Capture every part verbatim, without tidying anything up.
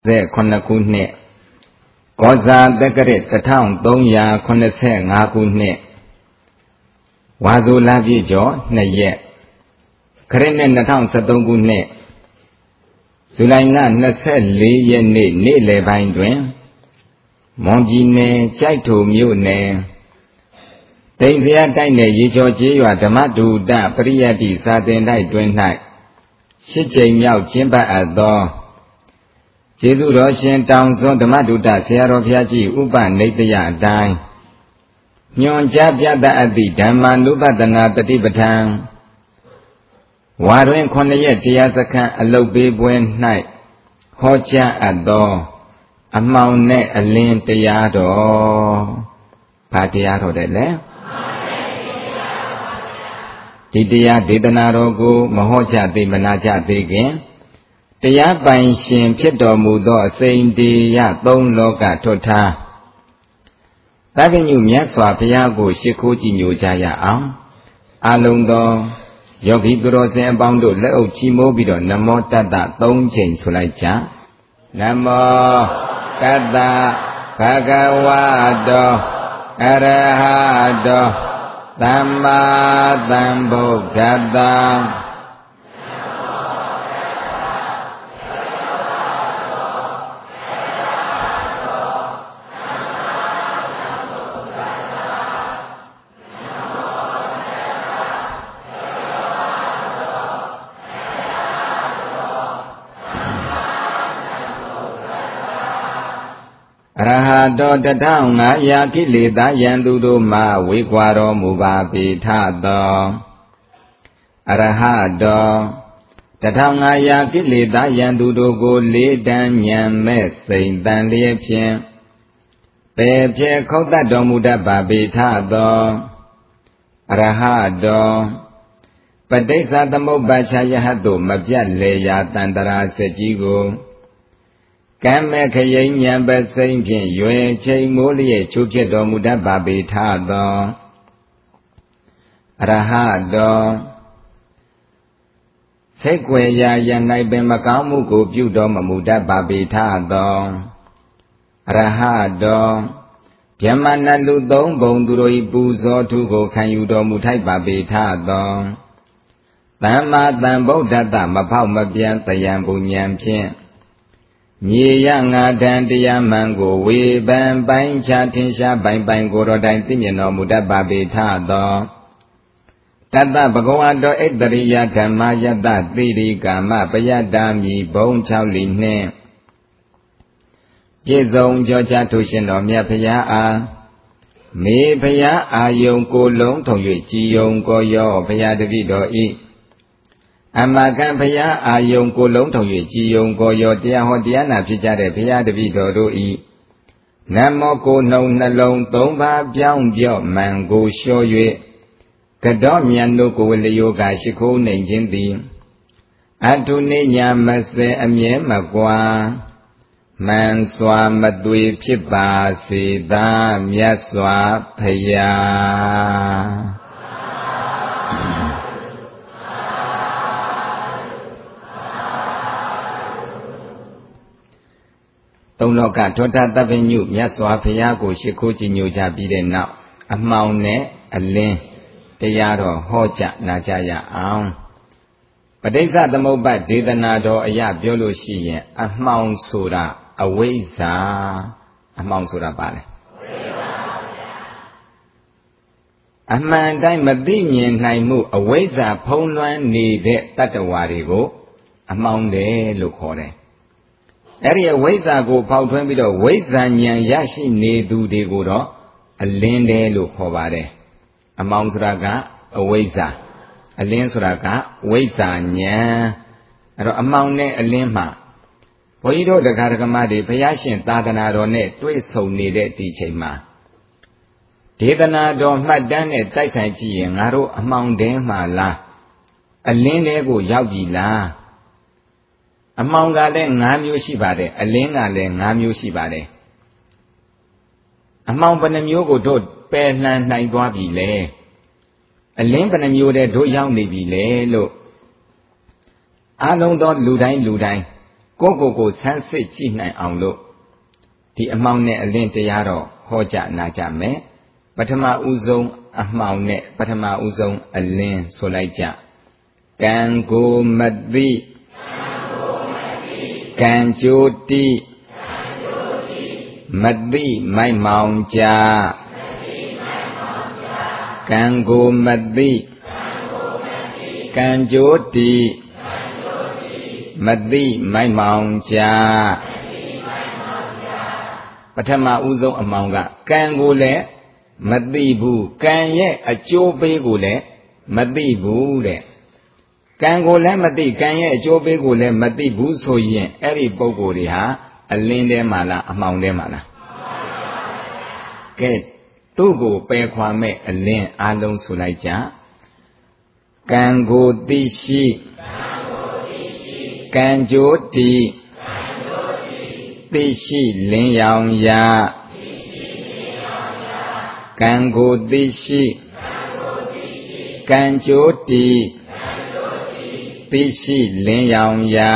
There Konakune Goza Decaret, the town, Donya, Konese, Nakune Wazu Lavi Jo, ne yet. Karen the town Sadongune Sulaina Nase Li Yene, Nile Bindwin Mongine, Chaito Mune Daisy Dine, Yijoji, Damadu, Da, Priati, Saturday night, twin night. Shitching Yao Chimba at door. Jesu Roshan Town Zone the Maduda, Sierra Piaji, Uba, Nadia, Die. Nyon Jabia da Adi, Dama, Nubadana, the Tibetan. Warren Konayet, Tiasaka, a low babe when night. Hocha at door. A mount net, a lint, Tiado. Patiado de le. Tidia, Didanaro, Mahoja, the Manaja, the again. Tia by Shin Pito Mudo, saying Dia, Don Loga, Tota. Avenue Miaswa, Piago, Shikuji, New Jaya, Am Alundo, Yogi Gros and Bondo, Leo Chimobido, Namo Tada, Don Chain Sulaja, Namo Kada, Pagawado, Arahado, Dhamma, Dhambo, Kada. Rahado the town, Yakili, Dayandudo ma, Wiguaro, Mubabi, Tado. Rahado the town, Yakili, Dayandudo go, Li Dan Yan Mess, Saint Dan Liepien. Pepe Kota Domuda Babi Tado. Rahado. Padesa the Mobacha Yahado, Mabia Leya, Tandara Sejigo. Kame Kayan Yamba Saint Pian, Yue Chay Molia, Chukedo Muda Babi Tado. Rahado Sequoia Yanai Bemakamu go Budom Muda Babi Tado. Rahado Piamana Ludon Bonduroi Buzo to go Kanyudo Mutai Babi Tado. Tama Dambo Dada Mapau Mabian Tayambu Nyampian. Ye yang adan dia mango we ban bain cha tin sha bain bain go ro dai tin yin no muda babi tha do tatta bhagavado edariya dhamma yatta thiri kama payada mi bong chao li ne piet song jo cha thu shin do myat phaya a me phaya ayong ko long thong yue ji yong ko yo phaya tapi do i Amakan Paya Ayong Kulong Tong Yu Ji Yong Go Yo Tia Ho Diana Pija de Paya de Vido Do I Namo Ko No Nalong Tong Ba Biang Bio Mango Sho Yue Kado Mian No Ko Le Yoga Shiko Ning Jin Di Atu Ne Nya Mase Amye Magwa Man Swa Madui Phit Ba Se Da Myat Swa Phaya Tông lọ cả thốt ta ta bên nhụ nhát xóa phía ya của sĩ khu chỉ nhiều cha bị đền nạo ấm mau nè ẩn lên cái ya đó ho chạ na cha ya ao và đây ra tâm âu bát đề đà na đó ya biểu lộ xí yến ấm mau sura away sa ấm mau sura ba này ấm mang đại mật đi nhìn này mu away sa phong loan ni đệ tát hoa đi go ấm mau nè lục khó này Area Weza go Pau Twembido, Weza Nyan Yashi Ne do de go do, a lende look hovare. Among Suraga, a Weza. A len Suraga, Weza Nyan. Among ne a limma. Poido the Karakamadi, Payashin, Tadanado ne, twist so needed teaching. Tadanado, Madane, Taisan Chi, and Aro among them, ma la. A lende go Yavi la. Among Galen Namu Shibade, a Lingale Namu Shibade. Among Banamugo do Penland Naiguabi le. A Limbanam de do young Navy le, look. အားလုံးသောလူတိုင်းလူတိုင်းကိုကိုကိုဆန်းစစ်ကြည့်နိုင်အောင်လို့ဒီအမှောင်နဲ့အလင်းတရားတော့ဟောကြနာကြမယ်ပထမဦးဆုံးအမှောင်နဲ့ပထမဦးဆုံးအလင်းဆိုလိုက်ကြကံကိုမသိကံကြိုတိမသိမိုက်မောင်ကြကံကိုမသိကံကြိုတိမသိမိုက်မောင်ကြပထမဦးဆုံးအမှောင်ကကံကိုလည်းမသိဘူးကံရဲ့အကျိုးပေးကိုလည်းမသိဘူးတဲ့ကံကိုလည်းမသိကံရဲ့အကျိုးပေးကိုလည်းမသိဘူးဆိုရင်အဲ့ဒီပုဂ္ဂိုလ်တွေဟာအလင်းထဲမှာလားအမှောင်ထဲမှာလားကဲသူ့ကိုပယ်ခွာမဲ့အလင်းအလုံးဆိုလိုက်ကြကံကိုသိရှိကံကြိုတိသိရှိလင်းရောင်ရာကံကိုသိရှိကံကြိုတိသိရှိလင်းရောင်ရာ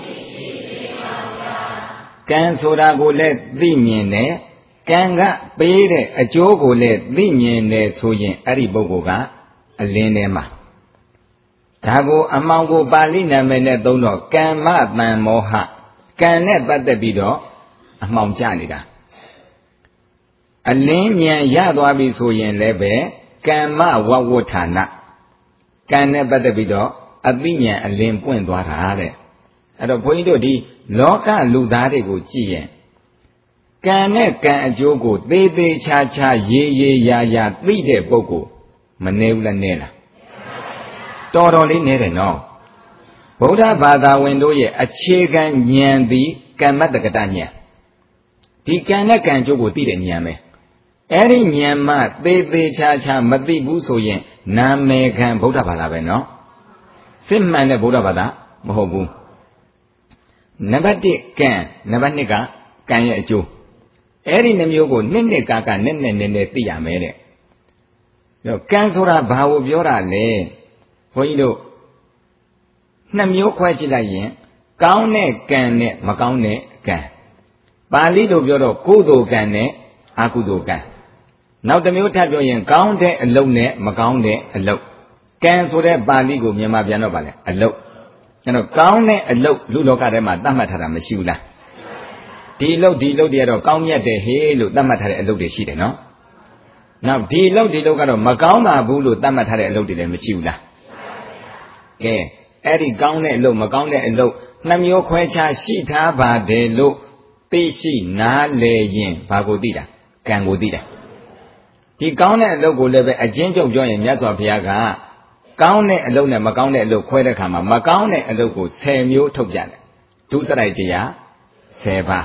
ကံဆိုတာကိုလည်းသိမြင်တယ်ကံကပေးတဲ့အကျိုးကိုလည်းသိမြင်တယ်ဆိုရင်အဲ့ဒီပုဂ္ဂိုလ်ကအလင်းထဲမှာဒါကိုအမှောင်ကိုပါဠိနာမည်နဲ့သုံးတော့ကမ္မတန်မောဟကံနဲ့ပတ်သက်ပြီးတော့အမှောင်ကျနေတာအလင်းမြန်ရသွားပြီဆိုရင်လည်းပဲကမ္မဝဝဋ္ဌာနကံနဲ့ပတ်သက်ပြီးတော့အသိဉာဏ်အလင်းပွင့်သွားတာတဲ့အဲ့တော့ဘုန်းကြီးတို့ဒီလောကလူသားတွေကိုကြည့်ရင်ကံနဲ့ကံအကျိုးကိုသေးသေးချာချာရေးရေးရာရာသိတဲ့ပုဂ္ဂိုလ်မနေဘူးလားနေလားတော်တော်လေးနေတယ်နော်ဗုဒ္ဓဘာသာဝင်တို့ရဲ့အခြေခံဉာဏ်သည်ကမ္မတက္ကတဉာဏ်ဒီကံနဲ့ကံအကျိုးကိုသိတဲ့ဉာဏ်ပဲအဲ့ဒီဉာဏ်မှသေးသေးချာချာမသိဘူးဆိုရင်နာမည်ခံဗုဒ္ဓဘာသာပဲနော်စစ်မှန်တဲ့ဗုဒ္ဓဘာသာမဟုတ်ဘူးနံပါတ်တစ်ကံနံပါတ်နှစ်ကကံရဲ့အကျိုးအဲ့ဒီနှမျိုးကိုနှစ်နှစ်ကာကနဲ့နဲ့နဲ့နဲ့သိရမယ်တဲ့တော့ကံဆိုတာဘာကိုပြောတာလဲဘုန်းကြီးတို့နှစ်မျိုးခွဲကြည့်လိုက်ရင်ကောင်းတဲ့ကံနဲ့မကောင်းတဲ့ကံပါဠိလိုပြောတော့ကုသိုလ်ကံနဲ့အကုသိုလ်ကံနောက်တစ်မျိုးထပ်ပြောရင်ကောင်းတဲ့အလုပ်နဲ့မကောင်းတဲ့အလုပ်ကံဆိုတဲ့ပါဠိကိုမြန်မာပြန်တော့ပါလေအလုပ်အဲ့တော့ကောင်းတဲ့အလုပ်လူလောကထဲမှာသတ်မှတ်ထားတာမရှိဘူးလားဒီအလုပ်ဒီအလုပ်တွေကတော့ကောင်းမြတ်တယ်ဟေးလို့သတ်မှတ်ထားတဲ့အလုပ်တွေရှိတယ်နော်နောက်ဒီအလုပ်ဒီအလုပ်ကတော့မကောင်းပါဘူးလို့သတ်မှတ်ထားတဲ့အလုပ်တွေလည်းမရှိဘူးလားကဲအဲ့ဒီကောင်းတဲ့အလုပ်မကောင်းတဲ့အလုပ်နှမျိုးခွဲခြားရှိထားပါတယ်လို့သိရှိနားလည်ရင်ဘာကိုသိတာကံကိုသိတာဒီကောင်းတဲ့အလုပ်ကိုလည်းပဲအချင်းချုပ်ပြောရင်မြတ်စွာဘုရားကကောင်းတဲ့အလုပ်နဲ့မကောင်းတဲ့အလုပ်ခွဲတဲ့အခါမှာမကောင်းတဲ့အလုပ်ကိုဆယ်မျိုးထုတ်ပြတယ်ဒုစရိုက်တရားဆယ်ပါး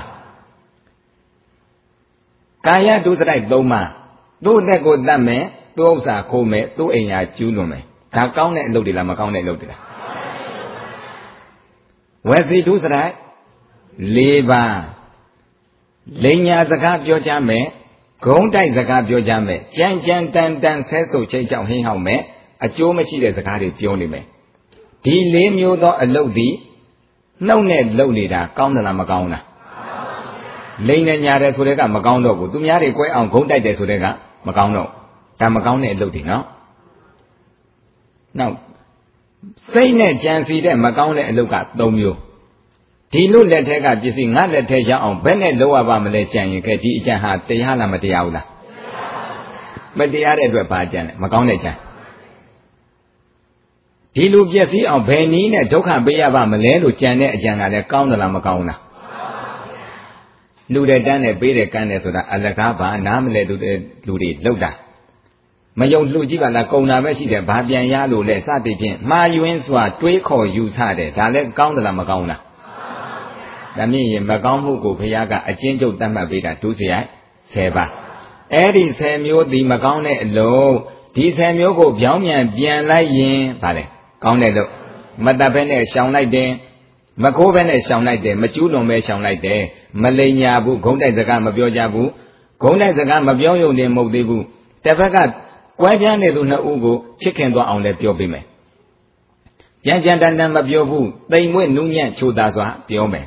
ကာယဒုစရိုက်သုံးပါးသူ့အသက်ကိုတတ်မယ်သူ့ဥစ္စာခိုးမယ်သူ့အိမ်ယာကျူးလွန်မယ်ဒါကောင်းတဲ့အလုပ်တွေလားမကောင်းတဲ့အလုပ်တွေလားဝစီဒုစရိုက်လေးပါးလိညာစကားပြောကြမယ်ဂုံးတိုက်စကားပြောကြမယ်ကြမ်းကြမ်းတန်တန်ဆဲဆုပ်ချိတ်ချောက်ဟင်းဟောက်မယ်အကျိုးမရှိတဲ့စကားတွေပြောနေမယ်ဒီလေးမျိုးသောအလုပ်ဒီနှုတ်နဲ့လုပ်နေတာကောင်းသလားမကောင်းလားလိန်နဲ့ညာတယ်ဆိုတဲ့ကမကောင်းတော့ဘူးသူများတွေကွဲအောင်ဂုံးတိုက်တယ်ဆိုတဲ့ကမကောင်းတော့ဒါမကောင်းတဲ့အလုပ်တွေနော်နောက်စိတ်နဲ့ကြံစီတဲ့မကောင်းတဲ့အလုပ်ကသုံးမျိုးဒီလိုလက်ထက်ကပစ္စည်းငါလက်ထက်ရောက်အောင်ဘယ်နဲ့လုပ်ရပါမလဲကြံရင်ခဲ့ဒီအကြံဟာတရားလားမတရားဘူးလားမတရားတဲ့အတွက်ဘာကြံလဲမကောင်းတဲ့ကြံဒီလိုပစ္စည်းအောင်ဘယ်နည်းနဲ့ဒုက္ခပေးရပါမလဲလို့ကြံတဲ့အကြံကလည်းကောင်းသလားမကောင်းလားလူတဲ့တန်းနဲ့ပေးတဲ့ကန်းနဲ့ဆိုတာအလကားပါနားမလဲလူတဲ့လူတွေလောက်တာမယုံလှကြည့်ပါလားကုံတာပဲရှိတယ်ဘာပြန်ရလို့လဲစသည်ဖြင့်မှားယွင်းစွာတွေးခေါ်ယူဆတယ်ဒါလည်းကောင်းသလားမကောင်းလားဒါမြင်ရင်မကောင်းမှုကိုဘုရားကအကျဉ်းချုပ်သတ်မှတ်ပေးတာဒုစရိုက်ဆယ်ပါးအဲ့ဒီဆယ်မျိုးဒီမကောင်းတဲ့အလုံးဒီဆယ်မျိုးကိုပြောင်းပြန်ပြန်လိုက်ရင်ဗါလဲကောင်းတဲ့လို့မတတ်ဘဲနဲ့ရှောင်လိုက်တယ်မခိုးဘဲနဲ့ရှောင်လိုက်တယ်မကျူးလွန်ပဲရှောင်လိုက်တယ်မလိမ်ညာဘူးဂုံးတိုက်စကားမပြောကြဘူးဂုံးတိုက်စကားမပြောရုံနဲ့မဟုတ်သေးဘူးတစ်ဖက်ကကွဲပြားနေသူနှစ်ဦးကိုချစ်ခင်သွားအောင်လည်းပြောပေးမယ်ကြမ်းကြမ်းတန်တန်မပြောဘူးတိမ်မွေ့နူးညံ့ချိုသာစွာပြောမယ်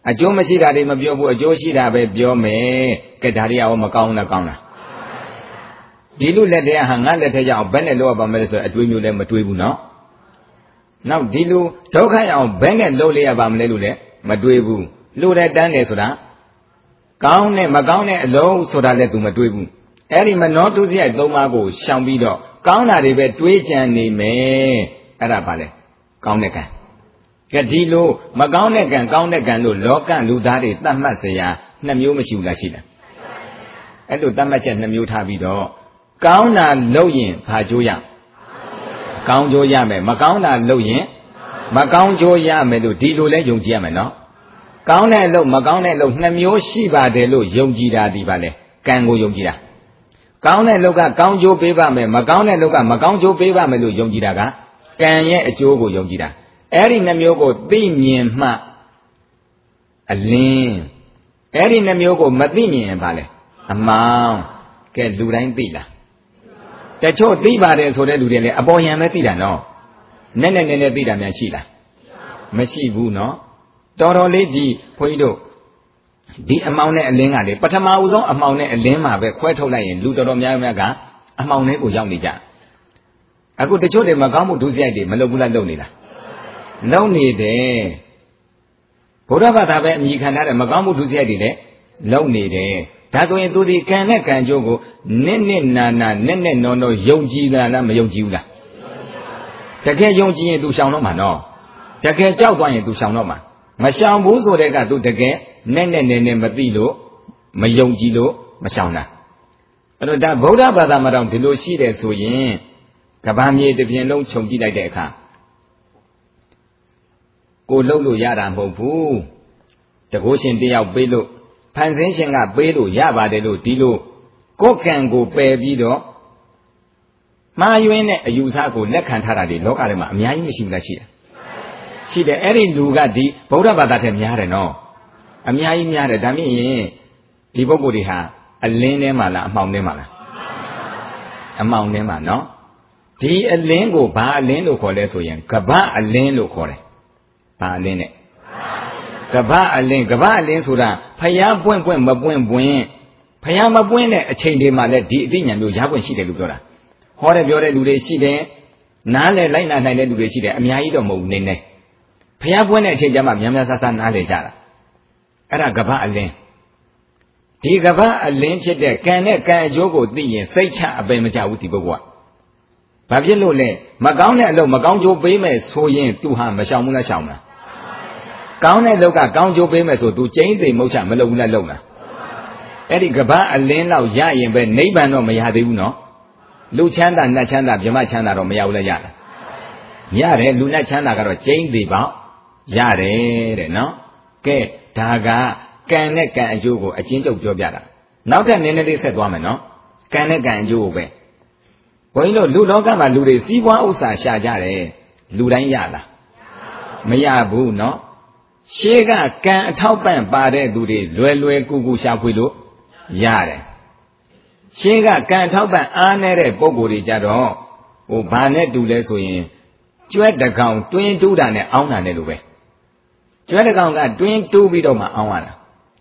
အကျိုးမရှိတာတွေမပြောဘူးအကျိုးရှိတာပဲပြောမယ်ကဲဒါတွေရောမကောင်းလားကောင်းလားဒီလူလက်ထဲဟာငါလက်ထဲရောက်ဘယ်နဲ့လောက်ပါမလဲဆိုအတွေးမျိုးလည်းမတွေးဘူးနော်နောက်ဒီလူဒုက္ခရောက်ဘယ်နဲ့လှုပ်လိုက်ရပါမလဲလို့လည်းမတွေးဘူးလူတဲ့တန်းတယ်ဆိုတာကောင်းနဲ့မကောင်းတဲ့အလုံးဆိုတာလည်းသူမတွေးဘူးအဲ့ဒီမနောတုစရိုက်သုံးပါးကိုရှောင်ပြီးတော့ကောင်းတာတွေပဲတွေးကြံနေမယ်အဲ့ဒါပါလေကောင်းတဲ့ကံကဲဒီလိုမကောင်းတဲ့ကံကောင်းတဲ့ကံလို့လောကလူသားတွေသတ်မှတ်เสียနှစ်မျိုးမရှိဘူးလားရှိလားအဲ့လိုသတ်မှတ်ချက်နှစ်မျိုးထားပြီးတော့ကောင်းတာလုပ်ရင်ဘာကျိုးရကောင်းကျိုးရမယ်မကောင်းတာလုပ်ရင်မကောင်းကျိုးရမယ်လို့ဒီလိုလဲယုံကြည်ရမယ်နော်ကောင်းတဲ့အလုပ်မကောင်းတဲ့အလုပ်နှစ်မျိုးရှိပါတယ်လို့ယုံကြည်တာဒီပါလေကံကိုယုံကြည်တာကောင်းတဲ့အလုပ်ကကောင်းကျိုးပေးပါမယ်မကောင်းတဲ့အလုပ်ကမကောင်းကျိုးပေးပါမယ်လို့ယုံကြည်တာကကံရဲ့အကျိုးကိုယုံကြည်တာအဲ့ဒီနှမျိုးကိုသိမြင်မှအလင်းအဲ့ဒီနှမျိုးကိုမသိမြင်ရင်ဘာလဲအမှောင်ကဲလူတိုင်းသိလားတချို့သိပါတယ်ဆိုတဲ့လူတွေလည်းအပေါ်ယံပဲသိတာနော်နက်နက်နည်းနည်းသိတာများရှိလားမရှိဘူးနော်တော်တော်လေးဒီဘုန်းကြီးတို့ဒီအမှောင်နဲ့အလင်းကလေပထမဦးဆုံးအမှောင်နဲ့အလင်းမှာပဲခွဲထုတ်လိုက်ရင်လူတော်တော်များများကအမှောင်ထဲကိုရောက်နေကြအခုတချို့တွေမကောင်းမှုဒုစရိုက်တွေမလုပ်ဘူးလားလုပ်နေလားလုပ်နေတယ်ဘုရားဘာသာပဲအမိခံထားတယ်မကောင်းမှုဒုစရိုက်တွေလည်းလုပ်နေတယ်ဒါဆိုရင်သူဒီကံနဲ့ကံကြိုးကိုနစ်နစ်နာနာနက်နက်နော်နော်ယုံကြည်တာလားမယုံကြည်ဘူးလားတကယ်ယုံကြည်ရင်သူရှောင်တော့မှာနော်တကယ်ကြောက်သွားရင်သူရှောင်တော့မှာမရှောင်ဘူးဆိုတဲ့ကသူတကယ်နက်နက်နဲနဲမသိလို့မယုံကြည်လို့မရှောင်တာအဲ့တော့ဒါဗုဒ္ဓဘာသာမှာတော့ဒီလိုရှိတယ်ဆိုရင်ကဘာမြေတစ်ပြင်လုံးခြုံကြည့်လိုက်တဲ့အခါကိုလှုပ်လို့ရတာမဟုတ်ဘူးတကုရှင်တယောက်ပေးလို့ဖန်ဆင်းရှင်ကပေးလို့ရပါတယ်လို့ဒီလိုကိုယ်ကံကိုပယ်ပြီးတော့မှားယွင်းတဲ့အယူဆကိုလက်ခံထားတာဒီလောကထဲမှာအများကြီးမရှိဘူးလားရှိတယ်ရှိတယ်အဲ့ဒီလူကဒီဗုဒ္ဓဘာသာထက်များတယ်နော်အများကြီးများတယ်ဒါမြင်ရင်ဒီပုဂ္ဂိုလ်တွေဟာအလင်းထဲမှာလားအမှောင်ထဲမှာလားအမှောင်ထဲမှာနော်ဒီအလင်းကိုဘာအလင်းလို့ခေါ်လဲဆိုရင်ကဗ္ဗအလင်းလို့ခေါ်တယ်ဘာအလင်းနဲ့ကဗ္ဗအလင်းကဗ္ဗအလင်းဆိုတာဖျားပွင့်ပွင့်မပွင့်ပွင့်ဖျားမပွင့်တဲ့အချိန်တွေမှာလည်းဒီအသိဉာဏ်မျိုးရပွင့်ရှိတယ်လို့ပြောတာဟောတယ်ပြောတဲ့လူတွေရှိတယ်နားလေလိုက်နာနိုင်တဲ့လူတွေရှိတယ်အများကြီးတော့မဟုတ်ဘူးနေနေဖျားပွင့်တဲ့အချိန်ကျမှများများဆဆနားလေကြတာအဲ့ဒါကဗ္ဗအလင်းဒီကဗ္ဗအလင်းဖြစ်တဲ့ကံနဲ့ကံအကျိုးကိုသိရင်စိတ်ချအပယ်မကြဘူးဒီပုဂ္ဂိုလ်ကဘာဖြစ်လို့လဲမကောင်းတဲ့အလုပ်မကောင်းကျိုးပေးမယ်ဆိုရင်သူဟာမရှောင်ဘူးလားရှောင်လားကောင်းတဲ့အလုပ်ကကောင်းကျိုးပေးမယ်ဆိုသူကျိန်းသိမုတ်ချမလုပ်ဘူးလားလုပ်လားအဲ့ဒီကဗ္ဗအလင်းလောက်ရရင်ပဲနိဗ္ဗာန်တော့မရသေးဘူးနော်လူချမ်းသာနတ်ချမ်းသာဗြဟ္မချမ်းသာတော့မရဘူးလားရလားရတယ်လူနတ်ချမ်းသာကတော့ကျိန်းသိပေါ့ရတယ်တဲ့နော်ကဲဒါကကံနဲ့ကံအကျိုးကိုအချင်းချုပ်ပြောပြတာနောက်ထပ်နည်းနည်းလေးဆက်သွားမယ်နော်ကံနဲ့ကံအကျိုးကိုပဲဘုန်းကြီးတို့လူလောကမှာလူတွေစီးပွားဥစ္စာရှာကြတယ်လူတိုင်းရလားမရဘူးနော်ရှေးကကံအထောက်ပံ့ပါတဲ့သူတွေလွယ်လွယ်ကူကူရှာဖွေလို့ရတယ်ရှေးကကံအထောက်ပံ့အားနေတဲ့ပုံကိုယ်တွေကြတော့ဟိုဘာနဲ့တူလဲဆိုရင်ကျွဲတကောင်တွင်းတူးတာနဲ့အောင်းတာနဲ့လိုပဲကျွဲတကောင်ကတွင်းတူးပြီးတော့မှအောင်းရတာ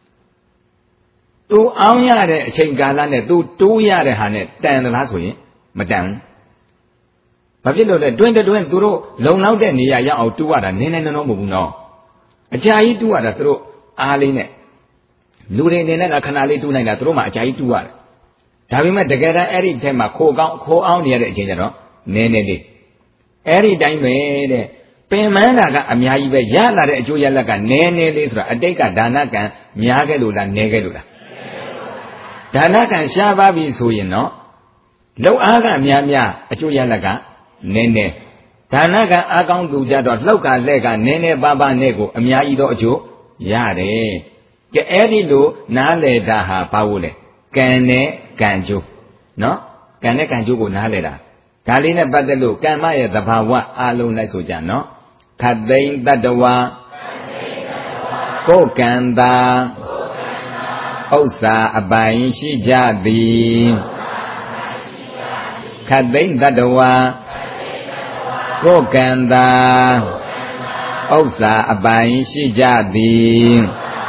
သူအောင်းရတဲ့အချိန်ကာလနဲ့သူတိုးရတဲ့ဟာနဲ့တန်သလားဆိုရင်မတန်ဘူးဘာဖြစ်လို့လဲတွင်းတွင်းသူတို့လုံလောက်တဲ့နေရာရောက်အောင်တူးရတာနည်းနည်းနော်နော်မဟုတ်ဘူးနော်အကြာကြီးတူးရတာသူတို့အားလေးနဲ့လူတွေနေနဲ့ခဏလေးတူးနိုင်တာသူတို့မှအကြာကြီးတူးရတယ်ဒါပေမဲ့တကယ်တမ်းအဲ့ဒီထဲမှာခိုကောင်းခိုအောင်နေရတဲ့အချိန်ကျတော့နည်းနည်းလေးအဲ့ဒီတိုင်းပဲတဲ့ပင်မန်းတာကအများကြီးပဲရလာတဲ့အကျိုးရလက်ကနည်းနည်းလေးဆိုတာအတိတ်ကဒါနကံများခဲ့လို့လားနည်းခဲ့လို့လားဒါနကံရှားပါပြီဆိုရင်တော့လောက်အားကများများအကျိုးရလက်ကနည်းနည်းဒါနကံအားကောင်းသူကြတော့လှုပ်ကလက်ကနည်းနည်းပါးပါးနဲ့ကိုအများကြီးတော့အကျိုးရတယ်ကဲအဲ့ဒီလိုနားလေတာဟာဘာလို့လဲကံနဲ့ကံကျိုးနော်ကံနဲ့ကံကျိုးကိုနားလေတာဒါလေးနဲ့ပတ်သက်လို့ကမ္မရဲ့သဘာဝအလုံးလိုက်ဆိုကြနော်ခတ်သိမ်းတတ္တဝါကိုယ်ကံသာဥစ္စာအပိုင်ရှိကြသည်ခတ်သိမ်းတတ္တဝါကိုယ်ကံသာဥစ္စာအပိုင်ရှိကြသည်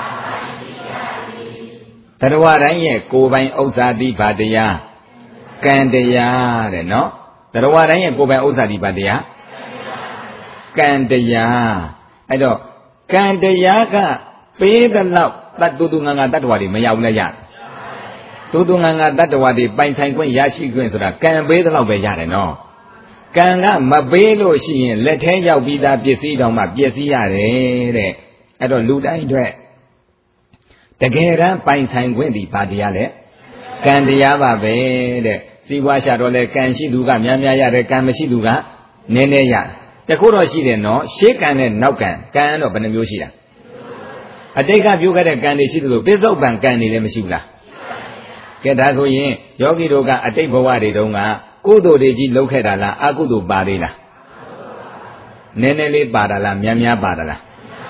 တရဝတိုင်းရဲ့ကိုယ်ပိုင်ဥစ္စာတိဘာတရားကံတရားတဲ့နော်တရဝတိုင်းရဲ့ကိုယ်ပိုင်ဥစ္စာတိဘာတရားကံတရားအဲ့တော့ကံတရားကပေးသလောက်တတ်တူတူငါငါတတ္တဝါတွေမရောက်လဲရတူတူငါငါတတ္တဝါတွေပိုင်ဆိုင်ခွင့်ရရှိခွင့်ဆိုတာကံပေးသလောက်ပဲရတယ်နော်ကံကမပေးလို့ရှိရင်လက်ထဲရောက်ပြီးသားပစ္စည်းတောင်မှပျက်စီးရတယ်တဲ့အဲ့တော့လူတိုင်းအတွက်တကယ်တမ်းပိုင်ဆိုင်ခွင့်ဒီဘာတရားလဲကံတရားပါပဲတဲ့စီးပွားရှာတော့လဲကံရှိသူကများများရတယ်ကံမရှိသူကနည်းနည်းရတခုတော့ရှိတယ်နော်ရှေးကံနဲ့နောက်ကံကံတော့ဘယ်နှမျိုးရှိတာအတိတ်ကပြုခဲ့တဲ့ကံတွေရှိသလိုပစ္စုပန်ကံတွေလည်းမရှိဘူးလားကဲဒါဆိုရင်ယောဂီတို့ကအတိတ်ဘဝတွေတုန်းကကုသိုလ်တွေကြီးလုပ်ခဲ့တာလားအကုသိုလ်ပါသေးလားနည်းနည်းလေးပါတာလားများများပါတာလား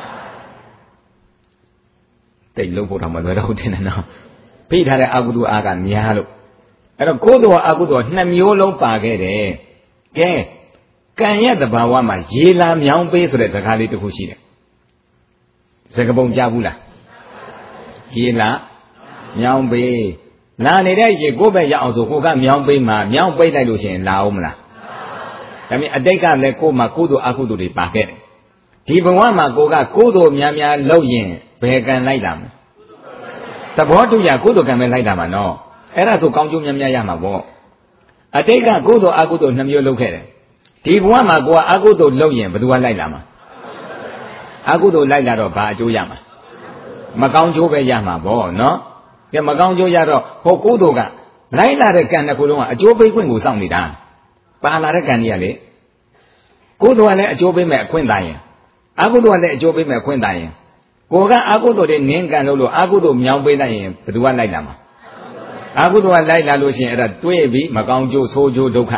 တိတ်လုပ်ဖို့တော့မလွယ်တော့တင်တယ်နော်ဖိထားတဲ့အကုသိုလ်အားကများလို့အဲ့တော့ကုသိုလ်အကုသိုလ်နှစ်မျိုးလုံးပါခဲ့တယ်ကဲကံရဲ့သဘာဝမှာရေလာမြောင်းပေးဆိုတဲ့စကားလေးတစ်ခုရှိတယ်စကားပုံကြားဘူးလားရေလာမြောင်းပေးလာနေတဲ့ရေကိုယ့်ဘက်ရအောင်ဆိုကိုကမြောင်းပေးမှာမြောင်းပိတ်လိုက်လို့ရှိရင်လာအောင်မလားဒါပေမဲ့အတိတ်ကလည်းကိုယ်မှာကုသိုလ်အကုသိုလ်တွေပါခဲ့တယ်ဒီဘဝမှာကိုကကုသိုလ်များများလုပ်ရင်ဘယ်ကံလိုက်တာမလဲသဘောတူရကုသိုလ်ကံပဲလိုက်တာမှာနော်အဲ့ဒါဆိုကောင်းကျိုးများများရမှာပေါ့အတိတ်ကကုသိုလ်အကုသိုလ်နှစ်မျိုးလုပ်ခဲ့တယ်ဒီဘဝမှာကိုကအကုသိုလ်လုပ်ရင်ဘယ်သူကလိုက်လာမှာအကုသိုလ်လိုက်လာတော့ဘာအကျိုးရမှာမကောင်းကျိုးပဲရမှာပေါ့နော်ကဲမကောင်းကျိုးရတော့ဟိုကုသိုလ်ကလိုက်လာတဲ့ကံတစ်ခုလုံးကအကျိုးပေးခွင့်ကိုစောင့်နေတာပါလာတဲ့ကံကြီးကလေကုသိုလ်ကလည်းအကျိုးပေးမဲ့အခွင့်သာရင်အကုသိုလ်ကလည်းအကျိုးပေးမဲ့အခွင့်သာရင်ကိုကအကုသိုလ်တွေနင်းကံလို့လို့အကုသိုလ်မြောင်းပေးလိုက်ရင်ဘယ်သူကလိုက်လာမှာအကုသိုလ်ကလိုက်လာလို့ရှိရင်အဲ့ဒါတွေးပြီးမကောင်းကျိုးဆိုးကျိုးဒုက္ခ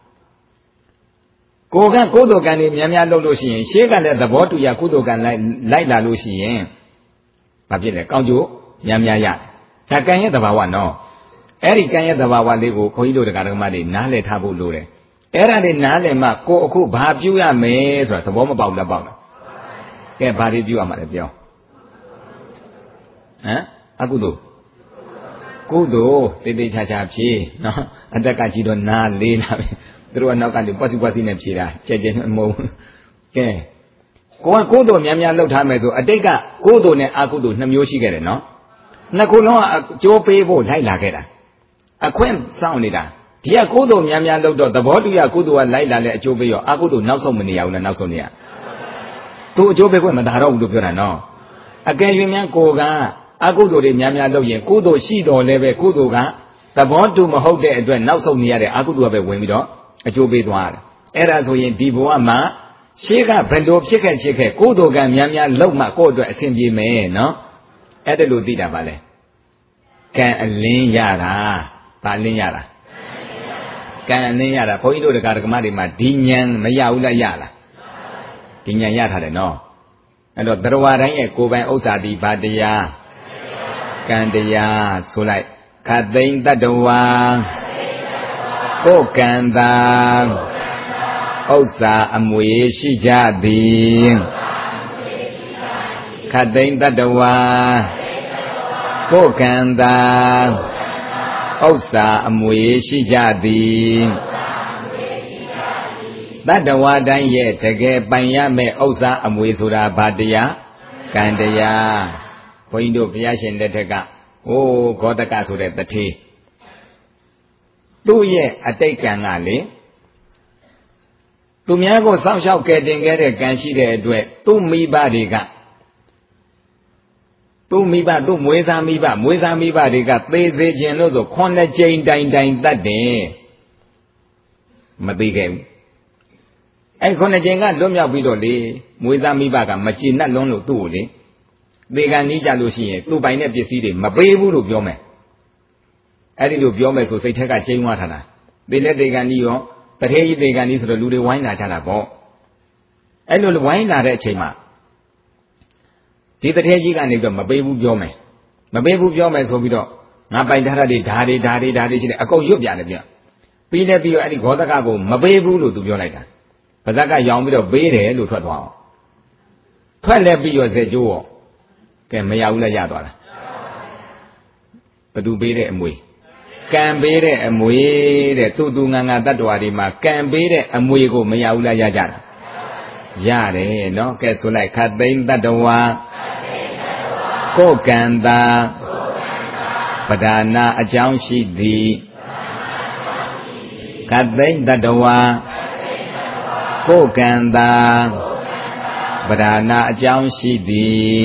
ကိုကကုသိုလ်ကံတွေများများလုပ်လို့ရှိရင်ရှေးကလည်းသဘောတူရကုသိုလ်ကံလိုက်လိုက်လာလို့ရှိရင်ဘာဖြစ်လဲကောင်းကျိုးများများရဒါကံရဲ့သဘာဝနော်အဲ့ဒီကံရဲ့သဘာဝလေးကိုခွန်ကြီးတို့တရားဓမ္မတွေနားလည်ထားဖို့လိုတယ်အဲ့ဒါတွေနားလည်မှကိုအခုဘာပြုရမယ်ဆိုတာသဘောမပေါက်လားပေါက်လားကဲဘာတွေပြုရမှာလဲပြောဟမ်အကုသိုလ်ကုသိုလ်တိတိချာချာဖြေနော်အတက်ကကြီးတော့နားလေးလာပြီသူတို့ကနောက်ကနေပွက်စီပွက်စီနဲ့ဖြေတာကြဲကြဲမဟုတ်ကဲကိုကကုသိုလ်များများလုပ်ထားမယ်ဆိုအတိတ်ကကုသိုလ်နဲ့အကုသိုလ်နှစ်မျိုးရှိခဲ့တယ်နော်နှစ်ခုလုံးကအကျိုးပေးဖို့လိုက်လာခဲ့တာအခွင့်စောင့်နေတာဒီကကုသိုလ်များများလုပ်တော့သဘောတူရကုသိုလ်ကလိုက်လာလဲအကျိုးပေးရောအကုသိုလ်နောက်ဆုံးမနေရဘူးလားနောက်ဆုံးနေရသူအကျိုးပေးခွင့်မသာတော့ဘူးလို့ပြောတာနော်အကယ်၍များကိုကအကုသိုလ်တွေများများလုပ်ရင်ကုသိုလ်ရှိတော်လဲပဲကုသိုလ်ကသဘောတူမဟုတ်တဲ့အတွက်နောက်ဆုံးနေရတဲ့အကုသိုလ်ကပဲဝင်ပြီးတော့အကျိုးပေးသွားတယ်အဲ့ဒါဆိုရင်ဒီဘဝမှာရှေးကဘယ်လိုဖြစ်ခဲ့ဖြစ်ခဲ့ကုသိုလ်ကံများများလုပ်မှကိုယ့်အတွက်အဆင်ပြေမယ်နော်အဲ့ဒါလို့သိတာပါလေကံအလင်းရတာဗာလင်းရတာကံအလင်းရတာဘုန်းကြီးတို့တရားဓမ္မတွေမှာဒီဉာဏ်မရဘူးလားရလားဒီဉာဏ်ရထားတယ်နော်အဲ့တော့တရားဝတိုင်းရဲ့ကိုယ်ပိုင်ဥစ္စာဒီဘာတရားကံတရားဆိုလိုက်ခတ်သိမ့်တတ္တဝါကိုယ်ကံသာဥစ္စာအမွေရှိကြသည်ခတ်သိမ့်တတ္တဝါကိုယ်ကံသာဥစ္စာအမွေရှိကြသည်တတ္တဝါတိုင်းရဲ့တကယ်ပိုင်ရမယ့်ဥစ္စာအမွေဆိုတာဘာတရားကံတရားဘုန်းကြီးတို့ဘုရားရှင်လက်ထက်ကဟိုးဂေါတကဆိုတဲ့တထေးသူ့ရဲ့အတိတ်ကံကလေသူများကိုစောင့်ရှောက်ကယ်တင်ခဲ့တဲ့ကံရှိတဲ့အတွက်သူ့မိဘတွေကသူ့မိဘသူ့မွေးစားမိဘမွေးစားမိဘတွေကသေစေခြင်းလို့ဆိုခုနှစ်ကြိမ်တိုင်တိုင်တတ်တယ်မသိခဲ့ဘူးအဲ့ခုနှစ်ကြိမ်ကလွတ်မြောက်ပြီးတော့လေမွေးစားမိဘကမကြည်နပ်လွန်းလို့သူ့ကိုလေသေကံနီးကြလို့ရှိရင်သူ့ပိုင်တဲ့ပစ္စည်းတွေမပေးဘူးလို့ပြောမယ်အဲ့ဒီလိုပြောမယ်ဆိုစိတ်ထက်ကကျိန်းဝါထားတာသေလက်သေကံနီးရောတထေးကြီးသေကံနီးဆိုတော့လူတွေဝိုင်းလာကြတာပေါ့အဲ့လိုဝိုင်းလာတဲ့အချိန်မှာဒီတထေးကြီးကနေပြီးတော့မပေးဘူးပြောမယ်မပေးဘူးပြောမယ်ဆိုပြီးတော့ငါပိုင်ထားတာတွေဓာတွေဓာတွေဓာတွေရှိတယ်အကုန်ရွတ်ပြတယ်ပြပြီးတယ်ပြီးတော့အဲ့ဒီဂေါတကကိုမပေးဘူးလို့သူပြောလိုက်တာပါဇက်ကရောင်ပြီးတော့ပေးတယ်လို့ထွက်သွားအောင်ထွက်လဲပြီးတော့ဇေကျိုးရောကဲမရဘူးလဲရသွားတာဘသူပေးတဲ့အမွေကံပေးတဲ့အမွေတဲ့တူတူငါငါတတ္တဝါတွေမှာကံပေးတဲ့အမွေကိုမရဘူးလားရကြတာရတယ်နော်ကဲဆိုလိုက်ခတ်သိမ်းတတ္တဝါကိုကံသာပဒါနာအကြောင်းရှိသည်ခတ်သိမ်းတတ္တဝါကိုကံသာပဒါနာအကြောင်းရှိသည်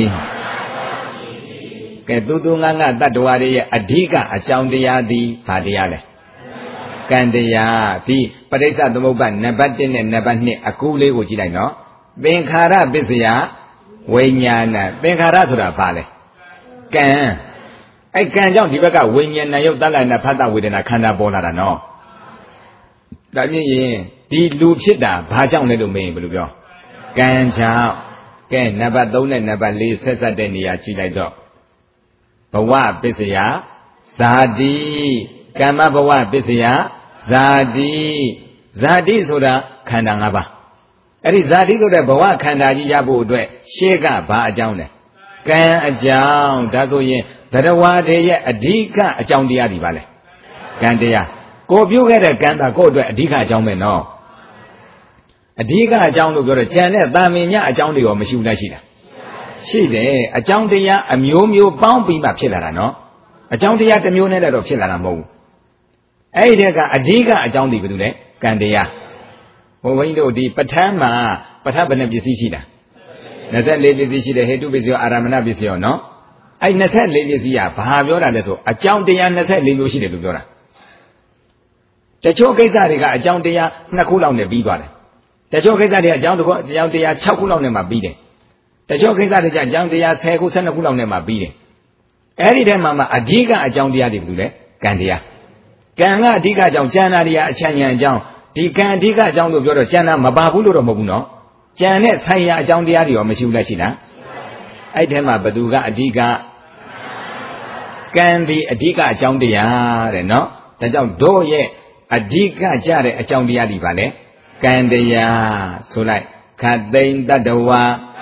ကဲတူတူငါငါတတ္တဝါတွေရဲ့အဓိကအကြောင်းတရားသည်ဘာတရားလဲကံတရားဒီပဋိစ္စသမုပ္ပါနံပါတ်oneနဲ့နံပါတ်twoအကူလေးကိုကြည့်လိုက်နော်သင်္ခါရပစ္စယဝိညာဏသင်္ခါရဆိုတာဘာလဲကံအဲ့ကံကြောင့်ဒီဘက်ကဝိညာဏယုတ်တလနာဖတ်တဝေဒနာခန္ဓာပေါ်လာတာနော်ဒါပြည့်ရင်ဒီလူဖြစ်တာဘာကြောင့်လဲလို့မေးရင်ဘယ်လိုပြောကံကြောင့်ကဲနံပါတ်threeနဲ့နံပါတ်fourဆက်ဆက်တဲ့နေရာကြည့်လိုက်တော့ဘဝပစ္စယဇာတိကမ္မဘဝပစ္စယဇာတိဇာတိဆိုတာခန္ဓာ၅ပါးအဲ့ဒီဇာတိဆိုတဲ့ဘဝခန္ဓာကြီးရဖို့အတွက်ရှေ့ကဘာအကြောင်းလဲကံအကြောင်းဒါဆိုရင်သတ္တဝါတွေရဲ့အဓိကအကြောင်းတရားတွေပါလဲကံတရားကိုပြုခဲ့တဲ့ကံတာကိုယ့်အတွက်အဓိကအကြောင်းပဲနော်အဓိကအကြောင်းလို့ပြောတော့ကြံတဲ့တာမင်ညအကြောင်းတွေရောမရှိဘူးလားရှိတာရှိတယ်အကြောင်းတရားအမျိုးမျိုးပေါင်းပြီးမှဖြစ်လာတာနော်အကြောင်းတရားတစ်မျိုးနဲ့တော့ဖြစ်လာတာမဟုတ်ဘူးအဲ့ဒီကအဓိကအကြောင်းတွေဘယ်လိုလဲကံတရားဘုန်းကြီးတို့ဒီပဋ္ဌာန်းမှာပဋ္ဌာန်းဘယ်နှပစ္စည်းရှိတာtwenty-fourပစ္စည်းရှိတယ်ဟေတုပစ္စည်းရောအာရမဏပစ္စည်းရောနော်အဲ့twenty-fourပစ္စည်းကဘာပြောတာလဲဆိုအကြောင်းတရားtwenty-fourမျိုးရှိတယ်လို့ပြောတာတချို့ကိစ္စတွေကအကြောင်းတရားtwoခုလောက်နဲ့ပြီးသွားတယ်တချို့ကိစ္စတွေကအကြောင်းတစ်ခုအကြောင်းတရားsixခုလောက်နဲ့မှပြီးတယ်တချို့ကိစ္စတွေကအကြောင်းတရားtenခုtwelveခုလောက်နဲ့မှပြီးတယ်အဲ့ဒီထဲမှာမှအဓိကအကြောင်းတရားတွေဘယ်လိုလဲကံတရားကံကအဓိကအကြောင်းကျန်တာတွေကအချမ်းရံအကြောင်းဒီကံအဓိကအကြောင်းလို့ပြောတော့ကျန်တာမပါဘူးလို့တော့မဟုတ်ဘူးနော်ကျန်တဲ့ဆိုင်ရာအကြောင်းတရားတွေရောမရှိဘူးလားရှိလားအဲ့ထဲမှာဘသူကအဓိကကံဒီအဓိကအကြောင်းတရားတဲ့နော်ဒါကြောင့်တို့ရဲ့အဓိကကြတဲ့အကြောင်းတရားတွေပါလေကံတရားဆိုလိုက်ခတ်သိမ်းတတ္တဝါ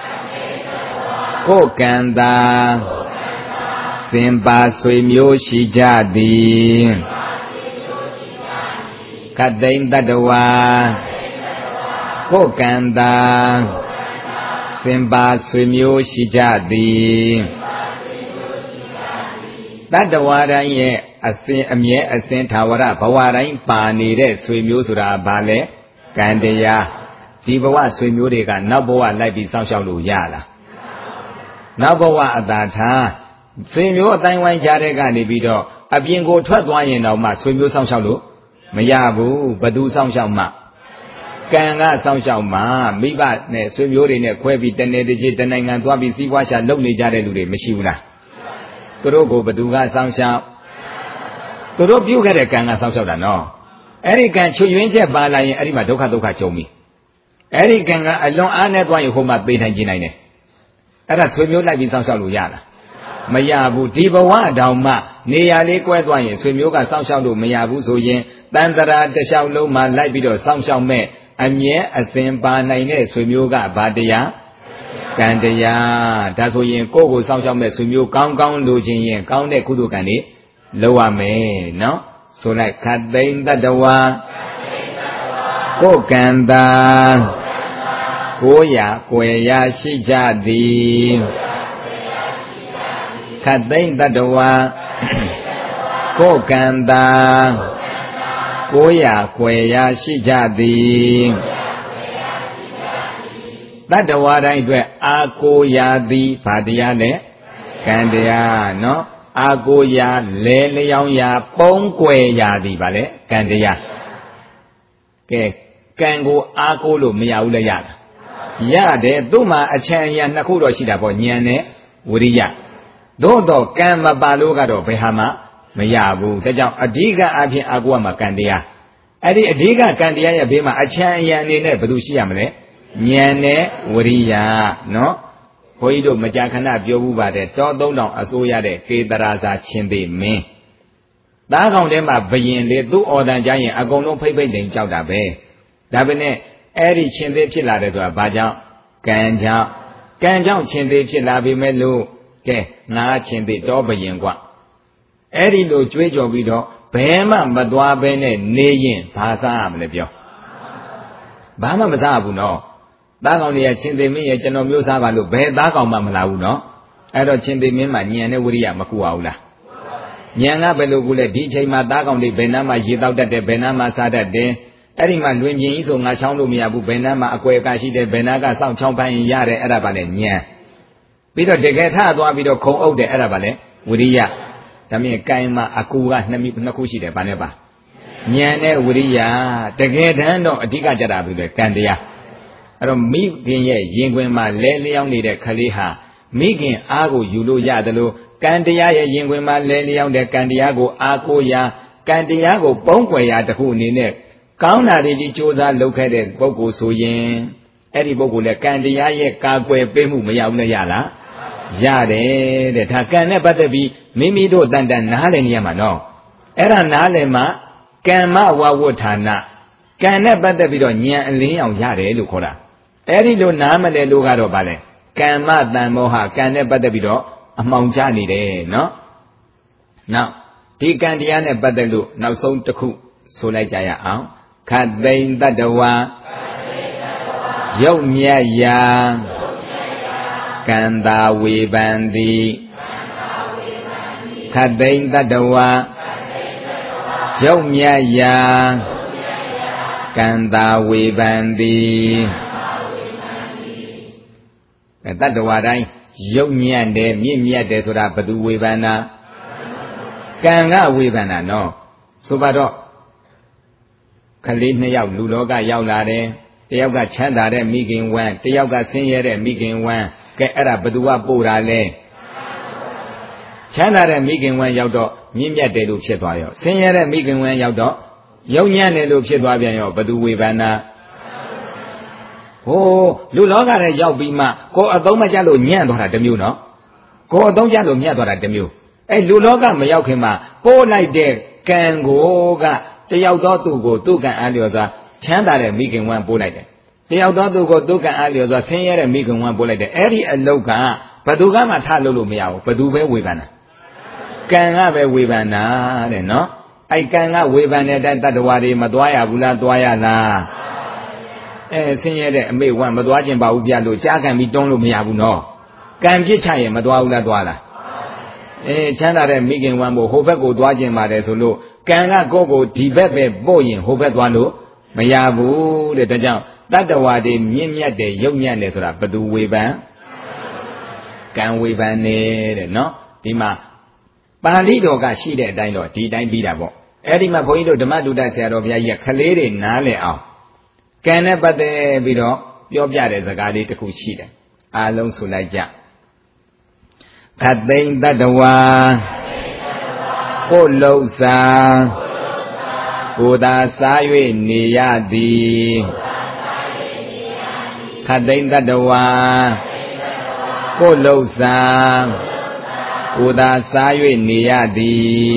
ကိုကံသာစင်ပါဆွေမျိုးရှိကြသည်ခတ်သိမ်းတတ္တဝါကိုကံသာစင်ပါဆွေမျိုးရှိကြသည်တတ္တဝါတိုင်းရဲ့အစဉ်အမြဲအစဉ်ထာဝရဘဝတိုင်းပါနေတဲ့ဆွေမျိုးဆိုတာဘာလဲကံတရားဒီဘဝဆွေမျိုးတွေကနောက်ဘဝလိုက်ပြီးစောင့်ရှောက်လို့ရလားနောက်ဘဝအတာထားဆွေမျိုးအတိုင်းဝိုင်းကြားတဲ့ကနေပြီးတော့အပြင်ကိုထွက်သွားရင်တော့မှဆွေမျိုးစောင့်ရှောက်လို့မရဘူးဘသူစောင့်ရှောက်မှကံကစောင့်ရှောက်မှမိဘနဲ့ဆွေမျိုးတွေနဲ့ခွဲပြီးတနေ့တစ်ချိန်တနိုင်ငံသွားပြီးစီးပွားရှာလုပ်နေကြတဲ့လူတွေမရှိဘူးလားသူတို့ကိုဘသူကစောင့်ရှောက်သူတို့ပြုခဲ့တဲ့ကံကစောင့်ရှောက်တာနော်အဲ့ဒီကံချွတ်ယွင်းချက်ပါလာရင်အဲ့ဒီမှာဒုက္ခဒုက္ခကြုံပြီအဲ့ဒီကံကအလွန်အားနဲ့သွားရင်ဟိုမှာသိနိုင်ကျင်နိုင်တယ်အဲ့ဒါဆွေမျိုးလိုက်ပြီးစောင့်ရှောက်လို့ရလားမရဘူးဒီဘဝတောင်မှနေရာလေးကွဲသွားရင်ဆွေမျိုးကစောင့်ရှောက်လို့မရဘူးဆိုရင်တန်တရာတစ်လျှောက်လုံးမှာလိုက်ပြီးတော့စောင့်ရှောက်မဲ့အမြဲအစဉ်ပါနိုင်တဲ့ဆွေမျိုးကဘာတရားကံတရားဒါဆိုရင်ကိုယ့်ကိုစောင့်ရှောက်မဲ့ဆွေမျိုးကောင်းကောင်းလိုချင်ရင်ကောင်းတဲ့ကုသိုလ်ကံတွေလုပ်ရမယ်နော်ဆိုလိုက်ခတ်သိမ်းတတ္တဝါကိုကံသာကိုရာကွယ်ရာရှိကြသည်ခတ်သိမ်းတတ္တဝါကိုကံသာကိုရာကွယ်ရာရှိကြသည်တတ္တဝါတိုင်းအတွက်အာကိုရာသည်ဘာတရားလဲကံတရားနော်အာကိုရာလဲလျောင်းရာပုံးကွယ်ရာသည်ဗာလေကံတရားကဲကံကိုအာကိုလို့မရဘူးလေရတာရတယ်သူ့မှာအချမ်းအရာနှစ်ခုတော့ရှိတာပေါ့ဉာဏ်နဲ့ဝိရိယသို့တော့ကံမပါလို့ကတော့ဘယ်ဟာမှမရဘူးဒါကြောင့်အဓိကအဖြစ်အာကိုကမှာကံတရားအဲ့ဒီအဓိကကံတရားရဲ့ဘေးမှာအချမ်းအရာအနေနဲ့ဘယ်သူရှိရမလဲဉာဏ်နဲ့ဝိရိယနော်ဘုန်းကြီးတို့မကြာခဏပြောဘူးပါတယ်တောသုံးတောင်အစိုးရတဲ့ကေတရာဇာချင်းသေးမင်းသားကောင်ထဲမှာဘယင်လေသူ့အော်တန်ကြရင်အကုန်လုံးဖိတ်ဖိတ်တိမ်ကြောက်တာပဲဒါပေမဲ့အဲ့ဒီချင်းသေးဖြစ်လာတယ်ဆိုတာဘာကြောင့်ကံကြောင့်ကံကြောင့်ချင်းသေးဖြစ်လာပြီမဲ့လို့ကဲငါချင်းသေးတောဘယင်กว่าအဲ့ဒီလိုကြွေးကြော်ပြီးတော့ဘယ်မှမသွားဘဲနဲ့နေရင်ဘာစားရမလဲပြောဘာမှမစားဘူးနော်သားကောင်တွေကချင်းသိမင်းရဲ့ကျွန်တော်မျိုးစားပါလို့ဘယ်သားကောင်မှမလာဘူးနော်အဲ့တော့ချင်းသိမင်းမှာညံနဲ့ဝိရိယမကူအောင်လားညံကဘယ်လိုကူလဲဒီအချိန်မှာသားကောင်တွေဘယ်နှမ်းမှရေတောက်တတ်တယ်ဘယ်နှမ်းမှစားတတ်တယ်အဲ့ဒီမှာလွင်ပြင်းကြီးဆိုငါချောင်းလို့မရဘူးဘယ်နှမ်းမှအကွယ်ကရှိတယ်ဘယ်နှမ်းကစောင့်ချောင်းပန်းရင်ရတယ်အဲ့ဒါပါလေညံပြီးတော့တကယ်ထသွားပြီးတော့ခုံအုပ်တယ်အဲ့ဒါပါလေဝိရိယဒါမြင်ကိုင်မှာအကူကနှစ်မိနှစ်ခုရှိတယ်ဗာနဲ့ပါဉာဏ်နဲ့ဝိရိယတကယ်တမ်းတော့အဓိကကြတာပြီလေကံတရားအဲ့တော့မိခင်ရဲ့ရင်ခွင်မှာလဲလျောင်းနေတဲ့ခလေးဟာမိခင်အားကိုယူလို့ရတယ်လို့ကံတရားရဲ့ရင်ခွင်မှာလဲလျောင်းတဲ့ကံတရားကိုအားကိုးရာကံတရားကိုပုံကွယ်ရာတခုအနေနဲ့ကောင်းတာတွေကြီးစ조사လုပ်ခဲ့တဲ့ပုဂ္ဂိုလ်ဆိုရင်အဲ့ဒီပုဂ္ဂိုလ်လည်းကံတရားရဲ့ကာကွယ်ပေးမှုမရဘူးလေရလားရတယ်တဲ့ဒါကံနဲ့ပတ်သက်ပြီးမိမိတို့တန်တန်နားလည်နေရမှာနော်အဲ့ဒါနားလည်မှကမ္မဝဝဋ္ဌာနကံနဲ့ပတ်သက်ပြီးတော့ဉာဏ်အလင်းအောင်ရတယ်လို့ခေါ်တာအဲ့ဒီလိုနားမလဲလို့ကတော့ဗာလဲကမ္မတန်မောဟကံနဲ့ပတ်သက်ပြီးတော့အမှောင်ချနေတယ်နော်နောက်ဒီကံတရားနဲ့ပတ်သက်လို့နောက်ဆုံးတစ်ခုဆိုလိုက်ကြရအောင်ခတ်သိမ့်တတ္တဝါရုပ်မြတ်ရာကံတာဝေပန္တိခတ်သိမ့်တတ္တဝါရုပ်မြတ်ရာကံတာဝေပန္တိတတ္တဝါတိုင်းရုပ်ညံ့တယ်မြင့်မြတ်တယ်ဆိုတာဘသူဝေဖန်တာကံကဝေဖန်တာနော်ဆိုပါတော့ခလေးနှစ်ယောက်လူလောကရောက်လာတယ်တယောက်ကချမ်းသာတဲ့မိခင်ဝမ်းတယောက်ကဆင်းရဲတဲ့မိခင်ဝမ်းကဲအဲ့ဒါဘသူကပို့တာလဲချမ်းသာတဲ့မိခင်ဝမ်းရောက်တော့မြင့်မြတ်တယ်လို့ဖြစ်သွားရောဆင်းရဲတဲ့မိခင်ဝမ်းရောက်တော့ရုပ်ညံ့တယ်လို့ဖြစ်သွားပြန်ရောဘသူဝေဖန်တာဟိုလူလောကထဲရောက်ပြီးမှကိုယ်အသုံးမကျလို့ညံ့သွားတာတစ်မျိုးနော်ကိုယ်အသုံးကျလို့မြတ်သွားတာတစ်မျိုးအဲလူလောကမရောက်ခင်မှာပို့လိုက်တဲ့ကံကိုကတယောက်သောသူကိုသူ့ကံအားလျော်စွာချမ်းသာတဲ့မိခင်ဝမ်းပို့လိုက်တယ်တယောက်သောသူကိုသူ့ကံအားလျော်စွာဆင်းရဲတဲ့မိခင်ဝမ်းပို့လိုက်တယ်အဲ့ဒီအလုတ်ကဘသူကမှထလုပ်လို့မရဘူးဘသူပဲဝေဖန်တာကံကပဲဝေဖန်တာတဲ့နော်အဲ့ကံကဝေဖန်တဲ့အတိုင်းတတ္တဝါတွေမသွားရဘူးလားသွားရလားအဲဆင်းရဲတဲ့အမေဝမ်းမသွားခြင်းပါဘူးပြလို့ကြားခံပြီးတွန်းလို့မရဘူးနော်ကံပြစ်ချရင်မသွားဘူးလားသွားလားအဲချမ်းသာတဲ့မိခင်ဝမ်းကိုဟိုဘက်ကိုသွားခြင်းပါတယ်ဆိုလို့ကံကကိုယ့်ကိုဒီဘက်ပဲပို့ရင်ဟိုဘက်သွားလို့မရဘူးတဲ့ဒါကြောင့်တတ္တဝါတွေမြင့်မြတ်တယ်ရုပ်ညံ့တယ်ဆိုတာဘသူဝေဖန်ကံဝေဖန်နေတဲ့နော်ဒီမှာပါဠိတော်ကရှိတဲ့အတိုင်းတော့ဒီတိုင်းပြီးတာပေါ့အဲ့ဒီမှာဘုန်းကြီးတို့ဓမ္မတုဒ္ဒဆရာတော်ဘုရားကြီးကခလေးတွေနားလည်အောင်ကံနဲ့ပတ်သက်ပြီးတော့ပြောပြတဲ့စကားလေးတစ်ခုရှိတယ်အားလုံးဆိုလိုက်ကြခတ်သိမ့်တတ္တဝါကိုလှုပ်စာကိုသာစား၍နေရသည်ခတ်သိမ့်တတ္တဝါကိုလှုပ်စာကိုသာစား၍နေရသည်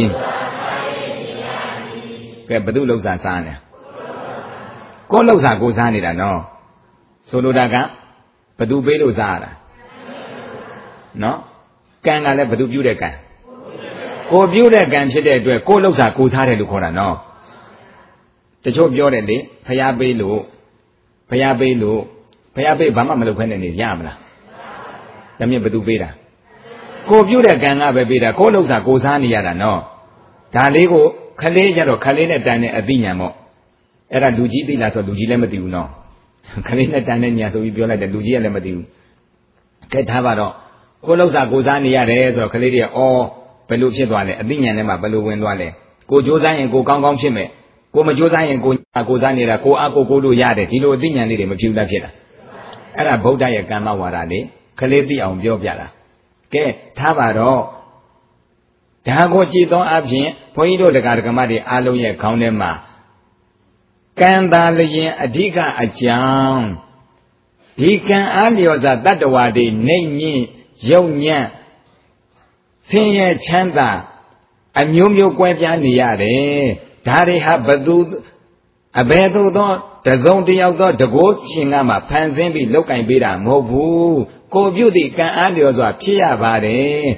ကဲဘသူလှုပ်စာစားနေကိုလှုပ်စာကိုစားနေတာနော်ဆိုလိုတာကဘသူပေးလို့စားရတာနော်ကံကလည်းဘသူပြုတဲ့ကံကိုပြုတဲ့ကံဖြစ်တဲ့အတွက်ကိုလှုပ်စာကိုစားတယ်လို့ခေါ်တာနော်တချို့ပြောတယ်လေဖျားပေးလို့ဖျားပေးလို့ဖျားပေးဘာမှမလုပ်ခွင့်နဲ့နေရမလားဒါမြင်ဘသူပေးတာကိုပြုတဲ့ကံကပဲပေးတာကိုလှုပ်စာကိုစားနေရတာနော်ဒါလေးကိုခလေးကြတော့ခလေးနဲ့တန်တဲ့အသိဉာဏ်ပေါ့အဲ့ဒါလူကြီးသိလားဆိုလူကြီးလည်းမသိဘူးနော်ခလေးနဲ့တန်တဲ့ဉာဏ်ဆိုပြီးပြောလိုက်တယ်လူကြီးကလည်းမသိဘူးကဲထားပါတော့ကိုလှုပ်စာကိုစားနေရတယ်ဆိုတော့ခလေးတွေကအော်ဘယ်လိုဖြစ်သွားလဲအသိဉာဏ်ထဲမှာဘယ်လိုဝင်သွားလဲကိုကြိုးစားရင်ကိုကောင်းကောင်းဖြစ်မယ်ကိုမကြိုးစားရင်ကိုကိုစားနေတာကိုအကိုကိုလို့ရတယ်ဒီလိုအသိဉာဏ်လေးတွေမဖြစ်ဘူးလားဖြစ်တာအဲ့ဒါဗုဒ္ဓရဲ့ကမ္မဝါဒလေခလေးသိအောင်ပြောပြတာကဲထားပါတော့ဒါကိုကြည်သောအပြင်ဘုန်းကြီးတို့တရားဓမ္မတွေအားလုံးရဲ့ခေါင်းထဲမှာကံတာလျင်အဓိကအကြောင်းဒီကံအားလျော်စွာတတ္တဝါတွေနှိမ့်မြင့်ရုပ်ညံ့ဆင်းရဲချမ်းသာအမျိုးမျိုးကွဲပြားနေရတယ်ဒါတွေဟာဘသူအဘယ်သို့သောတစုံတယောက်သောတကိုးရှင်ကမှဖန်ဆင်းပြီးလောက်ကင်ပေးတာမဟုတ်ဘူးကိုပြုသည့်ကံအားလျော်စွာဖြစ်ရပါတယ်ဒ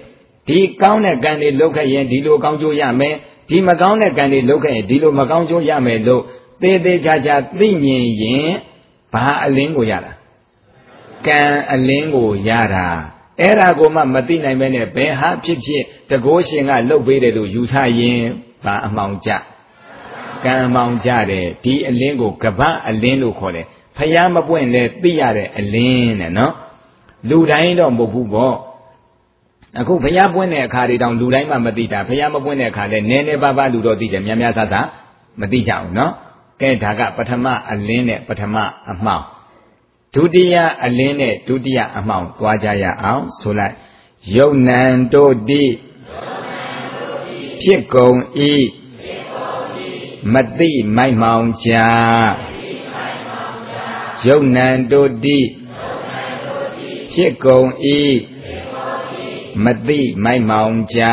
ဒီကောင်းတဲ့ကံတွေလုပ်ခဲ့ရင်ဒီလိုကောင်းကျိုးရမယ်ဒီမကောင်းတဲ့ကံတွေလုပ်ခဲ့ရင်ဒီလိုမကောင်းကျိုးရမယ်လို့သေးသေးချာချာသိမြင်ရင်ဘာအလင်းကိုရတာကံအလင်းကိုရတာအဲ့ဒါကိုမှမသိနိုင်ပဲနဲ့ဘယ်ဟာဖြစ်ဖြစ်တကောရှင်ကလှုပ်ပေးတယ်လို့ယူဆရင်ဘာအမှောင်ကြကံအမှောင်ကြတယ်ဒီအလင်းကိုကပ္ပအလင်းလို့ခေါ်တယ်ဖျားမပွင့်လဲသိရတဲ့အလင်းနဲ့နော်လူတိုင်းတော့မဟုတ်ဘူးပေါ့အခုဖျားပွင့်တဲ့အခါတွေတောင်လူတိုင်းမှမသိတာဖျားမပွင့်တဲ့အခါလဲနည်းနည်းပါးပါးလူတော့သိတယ်များများဆဆမသိကြဘူးနော်ကဲဒါကပထမအလင်းနဲ့ပထမအမှောင်ဒုတိယအလင်းနဲ့ဒုတိယအမှောင်သွားကြရအောင်ဆိုလိုက်ယုတ်နံတို့တိဖြစ်ကုန်ဤမတိမိုက်မောင်ကြာယုတ်နံတို့တိဖြစ်ကုန်ဤမတိမိုက်မောင်ကြာ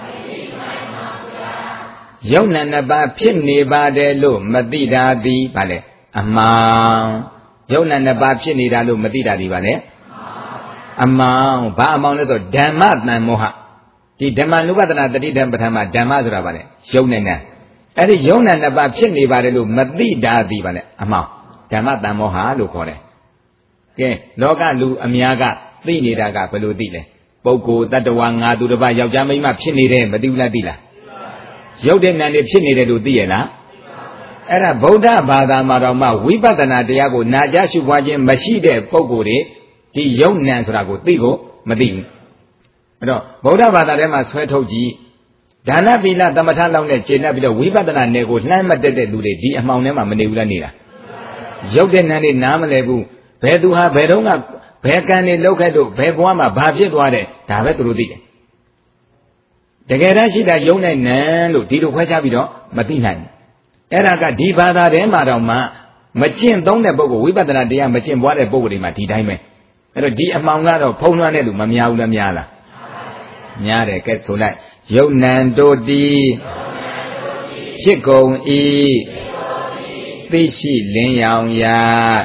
ယုတ်နံနှစ်ပါးဖြစ်နေပါတယ်လို့မသိတာသည်ဗါလေအမှောင်ယုတ်နံနှစ်ပါးဖြစ်နေတာလို့မသိတာဒီဗါလေအမှောင်ဘာအမှောင်လဲဆိုဓမ္မတန်မောဟဒီဓမ္မနုပဒနာတတိဓမ္မပဋ္ဌာန်းမှာဓမ္မဆိုတာဗါလေယုတ်နဲ့နံအဲ့ဒီယုတ်နံနှစ်ပါးဖြစ်နေပါတယ်လို့မသိတာဒီဗါလေအမှောင်ဓမ္မတန်မောဟလို့ခေါ်တယ်ကဲလောကလူအများကသိနေတာကဘယ်လိုသိလဲပုဂ္ဂိုလ်တ attva ငါသူတစ်ပါးယောက်ျားမိန်းမဖြစ်နေတယ်မသိဘူးလားသိလားရုပ်တဲ့နာနေဖြစ်နေတယ်လို့သိရလားအဲ့ဒါဗုဒ္ဓဘာသာမှာတော့မှဝိပဿနာတရားကိုနာကြားရှုပွားခြင်းမရှိတဲ့ပုဂ္ဂိုလ်တွေဒီယုတ်နံဆိုတာကိုသိကိုမသိဘူးအဲ့တော့ဗုဒ္ဓဘာသာထဲမှာဆွဲထုတ်ကြည့်ဒါနပီလသမထလောက်နဲ့ကျေနပ်ပြီးတော့ဝိပဿနာနယ်ကိုလှမ်းမတက်တဲ့လူတွေဒီအမှောင်ထဲမှာမနေဘူးလားနေတာရုပ်တဲ့နာနေနားမလဲဘူးဘယ်သူဟာဘယ်တော့ကဘယ်ကံနေလောက်ခဲ့တော့ဘယ်ဘဝမှာဘာဖြစ်သွားတယ်ဒါပဲသူတို့သိတယ်တကယ်တမ်းရှိတာယုံနိုင်နံလို့ဒီလိုခွဲခြားပြီးတော့မသိနိုင်ဘူးအဲ့ဒါကဒီဘာသာထဲမှာတော့မှမကျင့်သုံးတဲ့ပုဂ္ဂိုလ်ဝိပဿနာတရားမကျင့်ပွားတဲ့ပုဂ္ဂိုလ်တွေမှာဒီတိုင်းပဲအဲ့တော့ဒီအမှောင်ကတော့ဖုံးလွှမ်းတဲ့လူမများဘူးလားများလားများတယ်ကဲဆိုလိုက်ယုတ်နံတို့တိဖြစ်ကုန်ဤသိရှိလင်းရောင်ရာ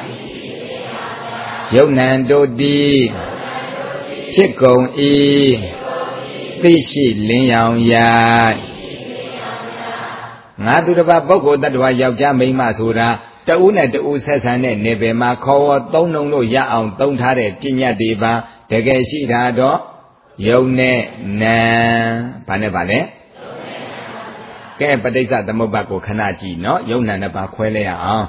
ယုတ်နံတို့တိဖြစ်ကုန်ဤသိရှိလင်းရောင်ရာငါသူတစ်ပါးပုဂ္ဂိုလ်တ attva ယောက်ျားမိန်းမဆိုတာတဦးနဲ့တဦးဆက်ဆံတဲ့နေပယ်မှာခေါ်ဝေါ်သုံးနှုံလို့ရအောင်သုံးထားတဲ့ပညာတွေပါတကယ်ရှိတာတော့ယုတ်နဲ့နံဘာနဲ့ပါလဲကဲပဋိစ္စသမုပ္ပါကိုခဏကြည့်နော်ယုတ်နံနှစ်ပါးခွဲလဲရအောင်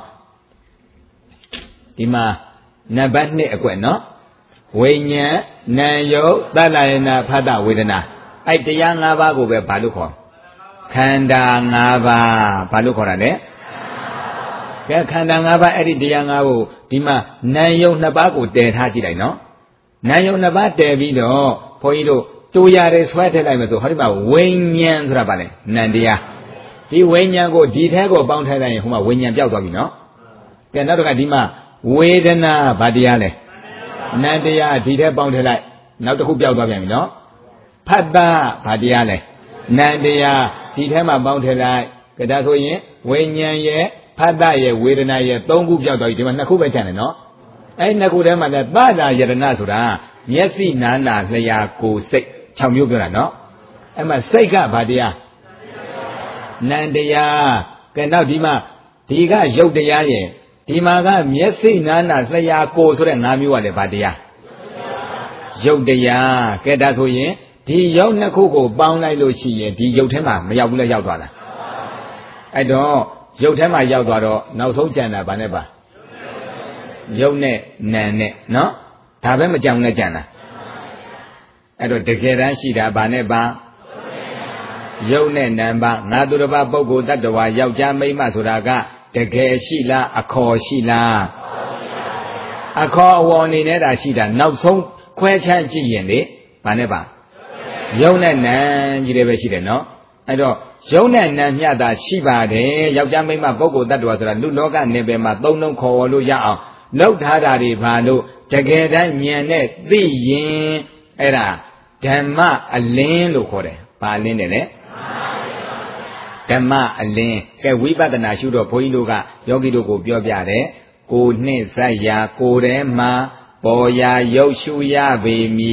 ဒီမှာနံပါတ်နှစ်အကွက်နော်ဝိညာဉ်နံယုတ်သတ္တယနာဖတ်တဝေဒနာအဲ့တရား၅ပါးကိုပဲဘာလို့ခေါ်ခန္ဓာ၅ပါးဘာလို့ခေါ်တာလဲကဲခန္ဓာ၅ပါးအဲ့ဒီတရား၅ကိုဒီမှာနံယုတ်နှစ်ပါးကိုတည်ထားကြည့်လိုက်နော်နံယုတ်နှစ်ပါးတည်ပြီးတော့ဘုန်းကြီးတို့တူရတယ်ဆွဲထည့်လိုက်မယ်ဆိုဟောဒီမှာဝိညာဉ်ဆိုတာဗာလဲနံတရားဒီဝိညာဉ်ကိုဒီထဲကိုပေါင်းထည့်လိုက်ရင်ဟိုမှာဝိညာဉ်ပျောက်သွားပြီနော်ကဲနောက်တစ်ခါဒီမှာဝေဒနာဗာတရားလဲနံတရားဒီထဲပေါင်းထည့်လိုက်နောက်တစ်ခုပျောက်သွားပြန်ပြီနော်ဖတ်တာဗာတရားလဲနံတရားဒီထဲမှာပေါင်းထည့်လိုက်ကဒါဆိုရင်ဝိညာဉ်ရဲ့ဖတ်တာရဲ့ဝေဒနာရဲ့သုံးခုပျောက်သွားပြီဒီမှာနှစ်ခုပဲကျန်တယ်နော်အဲ့နှစ်ခုထဲမှာလည်းသတ္တာယတနာဆိုတာမျက်စိနာနာလျှာကိုယ်စိတ်၆မျိုးပြောတာနော်အဲ့မှာစိတ်ကဗာတရားနံတရားကဲနောက်ဒီမှာဒီကရုပ်တရားရဲ့ဒီမှာကမျက်စိနာနာလျှာကိုယ်ဆိုတဲ့၅မျိုးကလည်းဗာတရားရုပ်တရားကဲဒါဆိုရင်ဒီရုပ်နှစ်ခုကိုပေါင်းလိုက်လို့ရှိရင်ဒီရုပ်ထဲမှာမရောက်ဘူးလားရောက်သွားလားအဲ့တော့ရုပ်ထဲမှာရောက်သွားတော့နောက်ဆုံးကြံတာဗာနဲ့ပါရုပ်နဲ့နာနဲ့နော်ဒါပဲမကြံနဲ့ကြံတာအဲ့တော့တကယ်တမ်းရှိတာဗာနဲ့ပါရုပ်နဲ့နာပါငါသူတစ်ပါးပုဂ္ဂိုလ်တ attva ယောက်ျားမိန်းမဆိုတာကတကယ်ရှိလားအခေါ်ရှိလားအခေါ်အဝေါ်အနေနဲ့တာရှိတာနောက်ဆုံးခွဲခြားကြည့်ရင်လေဗာနဲ့ပါရုပ်နဲ့နာကြီးတယ်ပဲရှိတယ်နော်အဲ့တော့ရုပ်နဲ့နာမျှတာရှိပါတယ်ယောက်ျားမိန်းမပုဂ္ဂိုလ်တ attva ဆိုတာလူလောကနေပယ်မှာသုံးလုံးခေါ်ဝေါ်လို့ရအောင်လောက်ထားတာတွေဘာလို့တကယ်တမ်းဉာဏ်နဲ့သိရင်အဲ့ဒါဓမ္မအလင်းလို့ခေါ်တယ်ဘာအလင်းတယ်လဲဓမ္မအလင်းကဲဝိပဿနာရှုတော့ဘုန်းကြီးတို့ကယောဂီတို့ကိုပြောပြတယ်ကိုနှင့်ဇက်ရာကိုယ်ထဲမှာပေါ်ရာရုပ်ရှုရပေမည်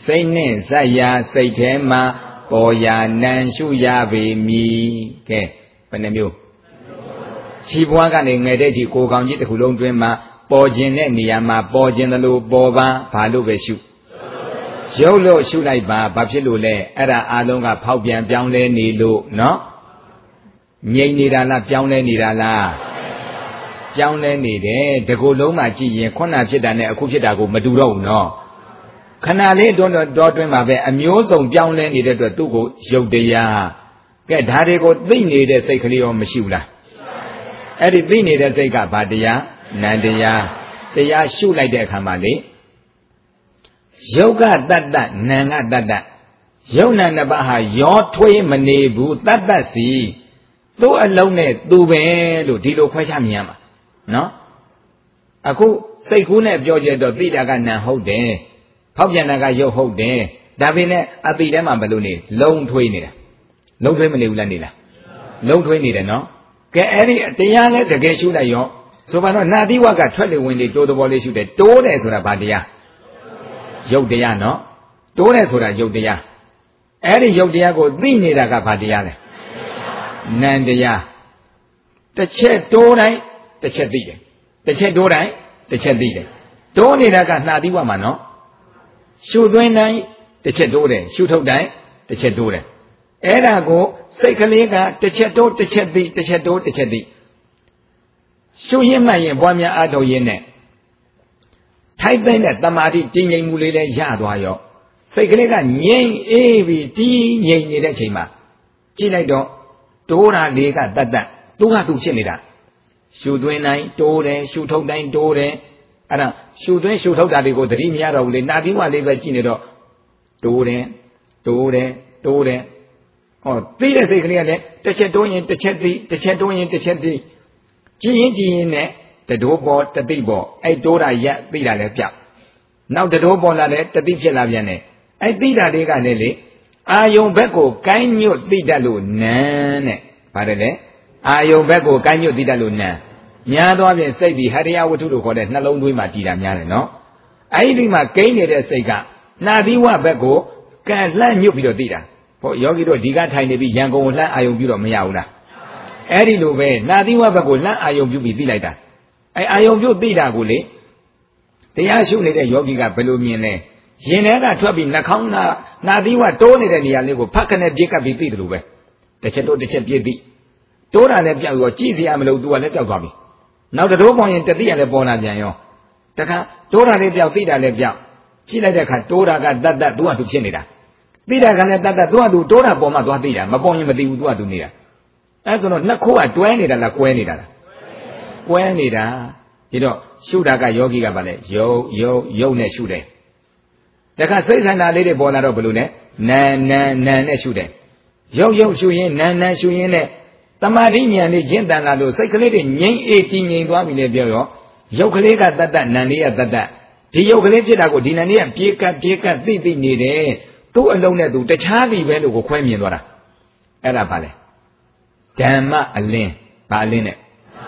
စိတ်နဲ့ဇက်ရာစိတ်ထဲမှာပေါ်ရာနံရှုရပေမည်ကဲဘယ်နှမျိုးခြေဘွားကနေငယ်တဲ့ဒီကိုကောင်ကြီးတစ်ခုလုံးတွင်းမှာပေါ်ခြင်းတဲ့နေရာမှာပေါ်ခြင်းသလိုပေါ်ပါဘာလို့ပဲရှုရုပ်လို့ရှုလိုက်ပါဘာဖြစ်လို့လဲအဲ့ဒါအလုံးကဖောက်ပြန်ပြောင်းလဲနေလို့နော်ငြိမ်နေတာလားပြောင်းလဲနေတာလားပြောင်းလဲနေတယ်တကူလုံးမှာကြည့်ရင်ခုနဖြစ်တာနဲ့အခုဖြစ်တာကိုမတူတော့ဘူးနော်ခဏလေးတွန်းတော့တွင်းမှာပဲအမျိုးစုံပြောင်းလဲနေတဲ့အတွက်သူ့ကိုရုပ်တရားကဲဒါတွေကိုသိနေတဲ့စိတ်ကလေးရောမရှိဘူးလားအဲ့ဒီသိနေတဲ့စိတ်ကဘာတရားနန္တရားတရားရှုလိုက်တဲ့အခါမှာလေယုတ်ကတတ္တနံကတတ္တယုတ်နံနှစ်ပါးဟာရောထွေးမနေဘူးတတ္တစီသူ့အလုံးနဲ့သူပဲလို့ဒီလိုခွဲခြားမြင်ရမှာနော်အခုစိတ်ကူးနဲ့ပြောကြတော့သိတာကနံဟုတ်တယ်ဖောက်ပြန်တာကယုတ်ဟုတ်တယ်ဒါပေမဲ့အတိထဲမှာဘယ်လိုနေလုံထွေးနေတာလုံထွေးမနေဘူးလားနေလားလုံထွေးနေတယ်နော်ကဲအဲ့ဒီတရားလဲတကယ်ရှုလိုက်ရောဆိုပါတော့နာတိဝကထွက်လေဝင်လေတိုးတော်လေးရှုတယ်တိုးတယ်ဆိုတာဘာတရားယုတ်တရားနော်တိုးတယ်ဆိုတာယုတ်တရားအဲ့ဒီယုတ်တရားကိုသိနေတာကဘာတရားလဲနံတရားတစ်ချက်တိုးတိုင်းတစ်ချက်သိတယ်တစ်ချက်တိုးတိုင်းတစ်ချက်သိတယ်တိုးနေတာကနာတိဝမှာနော်ရှုသွင်းတိုင်းတစ်ချက်တိုးတယ်ရှုထုတ်တိုင်းတစ်ချက်တိုးတယ်အဲ့ဒါကိုစိတ်ကလေးကတစ်ချက်တိုးတစ်ချက်သိတစ်ချက်တိုးတစ်ချက်သိရှုရင်းမှတ်ရင်ပွားများအားထုတ်ရင်းနဲ့ထိုက်တဲ့တမာတိတည်ငြိမ်မှုလေးလည်းရသွားရောစိတ်ကလေးကငြိမ်အေးပြီးတည်ငြိမ်နေတဲ့အချိန်မှာကြည့်လိုက်တော့တိုးတာလေးကတတ်တတ်သူကသူဖြစ်နေတာရှုသွင်းတိုင်းတိုးတယ်ရှုထုတ်တိုင်းတိုးတယ်အဲ့ဒါရှုသွင်းရှုထုတ်တာတွေကိုသတိမရတော့ဘူးလေနာတိဝလေးပဲကြည့်နေတော့တိုးတယ်တိုးတယ်တိုးတယ်ဟောသိတဲ့စိတ်ကလေးကလည်းတစ်ချက်တိုးရင်တစ်ချက်သိတစ်ချက်တိုးရင်တစ်ချက်သိကြည်ရင်ကြည်ရင်နဲ့တတိုးပေါ်တသိပေါ်အဲ့တိုးတာရက်သိတာလည်းပြောက်နောက်တတိုးပေါ်လာတယ်တသိဖြစ်လာပြန်တယ်အဲ့သိတာလေးကလည်းလေအာယုံဘက်ကိုကိုင်းညွတ်သိတတ်လို့နန်းတဲ့ဗါတယ်လေအာယုံဘက်ကိုကိုင်းညွတ်သိတတ်လို့နန်းများသောဖြင့်စိတ်ဒီဟရိယဝတ္ထုလို့ခေါ်တဲ့နှလုံးသွင်းမှာတည်တာများတယ်နော်အဲ့ဒီမှာကိန်းနေတဲ့စိတ်ကနာသီဝဘက်ကိုကန်လှမ်းညွတ်ပြီးတော့သိတာဟောယောဂီတို့ဒီကထိုင်နေပြီးရန်ကုန်ကိုလှမ်းအာယုံပြုတော့မရဘူးလားအဲ့ဒီလိုပဲနာသီဝဘက်ကိုလှမ်းအာယုံပြုပြီးသိလိုက်တာအဲ့အာယုံပြုသိတာကိုလေတရားရှုနေတဲ့ယောဂီကဘယ်လိုမြင်လဲရင်ထဲကထွက်ပြီးနှာခေါင်းနာနာသီဝတိုးနေတဲ့နေရာလေးကိုဖတ်ခနဲ့ပြေးကပ်ပြီးသိတယ်လို့ပဲတစ်ချက်တိုးတစ်ချက်ပြေးသိတိုးတာလည်းပြောက်ရောကြည့်စရာမလိုသူကလည်းပြောက်သွားပြီနောက်တိုးပေါင်းရင်တတိယလည်းပေါ်လာပြန်ရောတခါတိုးတာလေးပြောက်သိတာလည်းပြောက်ကြည့်လိုက်တဲ့အခါတိုးတာကတတ်တတ်သူကသူဖြစ်နေတာသိတာကလည်းတတ်တတ်သူကသူတိုးတာပေါ်မှသွားသိတာမပေါ်ရင်မသိဘူးသူကသူနေတာအဲဆိုတော့နှစ်ခိုးကတွဲနေတာလားကွဲနေတာလားကွဲနေတာဒီတော့ရှုတာကယောဂီကပါလေယုတ်ယုတ်ယုတ်နဲ့ရှုတယ်တခါစိတ်ဆန္ဒလေးတွေပေါ်လာတော့ဘယ်လိုလဲနာနာနာနဲ့ရှုတယ်ယုတ်ယုတ်ရှုရင်နာနာရှုရင်နဲ့တမာတိဉာဏ်လေးကျင့်တန်လာလို့စိတ်ကလေးတွေငြိမ့်အေးတည်ငြိမ်သွားပြီလေပြောရောယုတ်ကလေးကတတ်တတ်နာလေးကတတ်တတ်ဒီယုတ်ကလေးဖြစ်တာကိုဒီနာလေးကပြေးကပ်ပြေးကပ်သိသိနေတယ်သူ့အလုံးနဲ့သူတခြားစီပဲလို့ကိုခွဲမြင်သွားတာအဲ့ဒါပါလေဓမ္မအလင်းဘာအလင်းနဲ့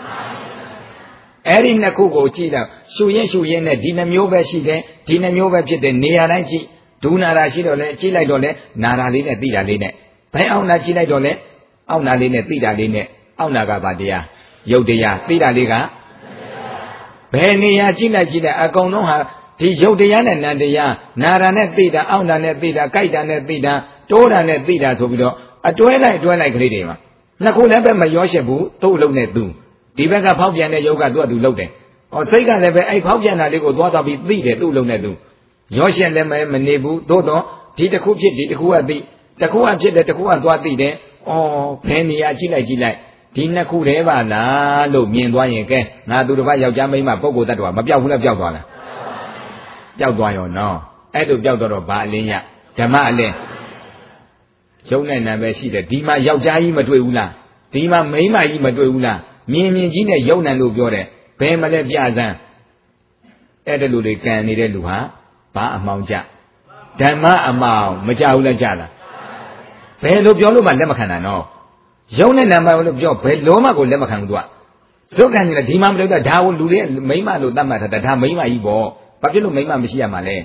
အဲ့ဒီနှစ်ခုကိုကြည့်တော့ရှုရင်ရှုရင်နဲ့ဒီနှမျိုးပဲရှိတယ်ဒီနှမျိုးပဲဖြစ်တယ်နေရာတိုင်းကြည့်ဒူနာတာရှိတော့လဲကြည့်လိုက်တော့လဲနာတာလေးနဲ့သိတာလေးနဲ့ဘယ်အောင်နာကြည့်လိုက်တော့လဲအောက်နာလေးနဲ့သိတာလေးနဲ့အောက်နာကဘာတရားယုတ်တရားသိတာလေးကဘယ်နေရာကြည့်လိုက်ကြည့်လိုက်အကုန်လုံးဟာဒီယုတ်တရားနဲ့နံတရားနာတာနဲ့သိတာအောက်နာနဲ့သိတာကြိုက်တာနဲ့သိတာတိုးတာနဲ့သိတာဆိုပြီးတော့အတွဲလိုက်အတွဲလိုက်ကလေးတွေမှာနှစ်ခုလည်းပဲမရောရှက်ဘူးသူ့အလုံးနဲ့သူဒီဘက်ကဖောက်ပြန်တဲ့ယုတ်ကသူ့အတူလှုပ်တယ်ဟောစိတ်ကလည်းပဲအဲ့ဖောက်ပြန်တာလေးကိုသွားသွားပြီးသိတယ်သူ့အလုံးနဲ့သူရောရှက်လည်းမနေဘူးသို့တော့ဒီတစ်ခုဖြစ်ဒီတစ်ခုကသိတစ်ခုကဖြစ်တယ်တစ်ခုကသွားသိတယ်ဩဘယ်နေရာကြည့်လိုက်ကြည့်လိုက်ဒီနှစ်ခုတည်းပါလားလို့မြင်သွားရင်ကဲငါသူတစ်ပါးယောက်ျားမိန်းမပုဂ္ဂိုလ်တ attva မပြောက်ဘူးလားပြောက်သွားလားပြောက်သွားရောနော်အဲ့လိုပြောက်တော့ဘာအလင်းရဓမ္မအလင်းရုပ်နဲ့နာပဲရှိတယ်ဒီမှာယောက်ျားကြီးမတွေ့ဘူးလားဒီမှာမိန်းမကြီးမတွေ့ဘူးလားမြင်မြင်ကြီးနဲ့ရုပ်နဲ့လို့ပြောတယ်ဘယ်မလဲပြစမ်းအဲ့ဒါလူတွေကံနေတဲ့လူဟာဘာအမှောင်ကြဓမ္မအမှောင်မကြဘူးလားကြလားဘယ်လိုပြောလို့မှလက်မခံတာနော်ရုပ်နဲ့နာမလို့ပြောဘယ်လိုမှကိုလက်မခံဘူးသူကဇုတ်ကံကြီးလည်းဒီမှာမလို့ဒါကိုလူတွေမိန်းမလို့သတ်မှတ်ထားတာဒါမိန်းမကြီးပေါ့ဘာဖြစ်လို့မိန်းမမရှိရမှာလဲ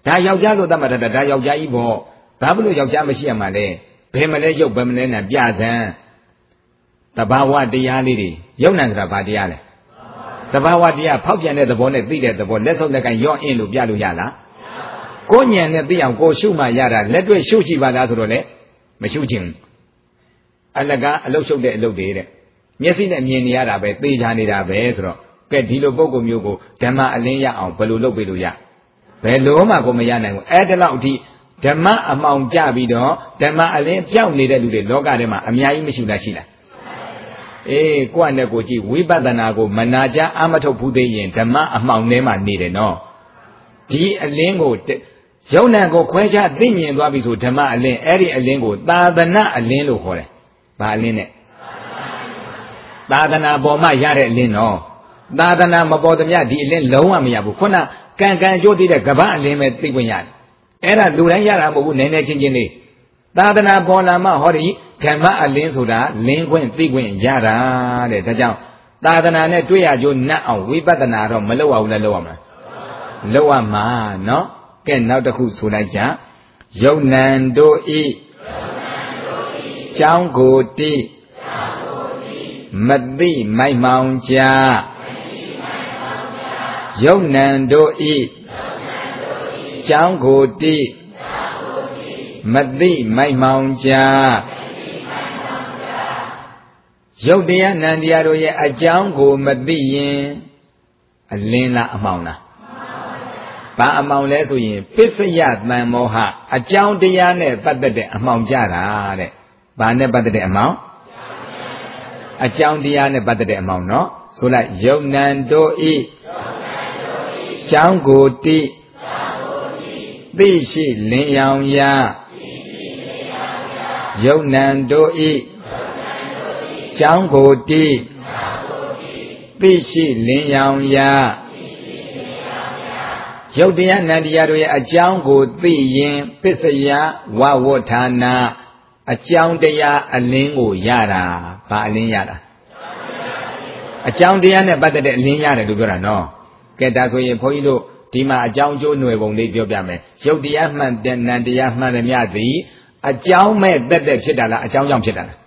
ဒါယောက်ျားလို့သတ်မှတ်တာဒါယောက်ျားကြီးပေါ့ဘာဖြစ်လို့ယောက်ျားမရှိရမှာလဲဘယ်မလဲရုပ်ဘယ်မလဲနဲ့ပြစမ်းတဘာဝတရားလေးတွေယုံနံဆိုတာဘာတရားလဲတဘာဝတရားဖောက်ပြန်တဲ့သဘောနဲ့သိတဲ့သဘောလက်ဆုပ်လက်ကရော့အင်းလို့ပြလို့ရလားကိုဉဏ်နဲ့သိအောင်ကိုရှုမှရတာလက်တွေ့ရှုကြည့်ပါလားဆိုတော့လေမရှုချင်ဘူးအလကအလုတ်ရှုပ်တဲ့အလုတ်တွေတဲ့မျက်စိနဲ့မြင်နေရတာပဲသိချာနေတာပဲဆိုတော့ကဲဒီလိုပုံကုမျိုးကိုဓမ္မအလင်းရအောင်ဘယ်လိုလုပ်ပေးလို့ရဘယ်လိုမှကိုမရနိုင်ဘူးအဲ့ဒါလောက်အထိဓမ္မအမှောင်ကြပြီးတော့ဓမ္မအလင်းပြောင်းနေတဲ့လူတွေလောကထဲမှာအများကြီးမရှိလားရှိလားအေးကိုယ့်နဲ့ကိုယ်ကြည့်ဝိပဿနာကိုမနာကြအမထုတ်ဘူးသေးရင်ဓမ္မအမှောင်ထဲမှာနေတယ်နော်ဒီအလင်းကိုယုံ nant ကိုခွဲခြားသိမြင်သွားပြီဆိုဓမ္မအလင်းအဲ့ဒီအလင်းကိုသာသနာအလင်းလို့ခေါ်တယ်ဘာအလင်းနဲ့သာသနာပေါ်မှာရတဲ့အလင်းနော်သာသနာမပေါ်သမျှဒီအလင်းလုံးဝမရဘူးခုနကံကံကြိုးသိတဲ့ကပ္ပအလင်းပဲသိခွင့်ရတယ်အဲ့ဒါလူတိုင်းရတာမဟုတ်ဘူးနည်းနည်းချင်းချင်းလေးသာသနာပေါ်လာမှဟောဒီဓမ္မအလင်းဆိုတာလင်းခွင့်သိခွင့်ရတာတဲ့ဒါကြောင့်သာသနာနဲ့တွေ့ရကြိုးနတ်အောင်ဝိပဿနာတော့မလုပ်အောင်လည်းလုပ်ရမှာလုပ်ရမှာနော်ကဲနောက်တစ်ခုဆိုလိုက်ကြယုံ nant တို့ဤကျောင်းကိုတိမသိမိုက်မောင်ကြယုံ nant တို့ဤကျောင်းကိုတိမသိမိုက်မောင်ကြရုပ်တရားနံတရားတို့ရဲ့အကြောင်းကိုမသိရင်အလင်းလားအမှောင်လားဘာအမှောင်လဲဆိုရင်ပစ္စယတန်မောဟအကြောင်းတရားနဲ့ပတ်သက်တဲ့အမှောင်ကြတာတဲ့ဘာနဲ့ပတ်သက်တဲ့အမှောင်အကြောင်းတရားနဲ့ပတ်သက်တဲ့အမှောင်နော်ဆိုလိုက်ယုံ nant တို့ဤကျောင်းကိုတိသိရှိလင်းရောင်ရာယုံ nant တို့ဤကျောင်းကိုတိသိရှိလင်းရောင်ရာရုပ်တရားနံတရားတို့ရဲ့အကြောင်းကိုသိရင်ပစ္စယဝဝဋ္ဌာနာအကြောင်းတရားအလင်းကိုရတာဘာအလင်းရတာအကြောင်းတရားနဲ့ပတ်သက်တဲ့အလင်းရတယ်လို့ပြောတာနော်ကဲဒါဆိုရင်ဘုန်းကြီးတို့ဒီမှာအကြောင်းကျိုးຫນွယ်ပုံလေးပြောပြမယ်ရုပ်တရားမှန်တဲ့နံတရားမှန်သမျှသည်အကြောင်းမဲ့တက်တက်ဖြစ်တာလားအကြောင်းကြောင့်ဖြစ်တာလား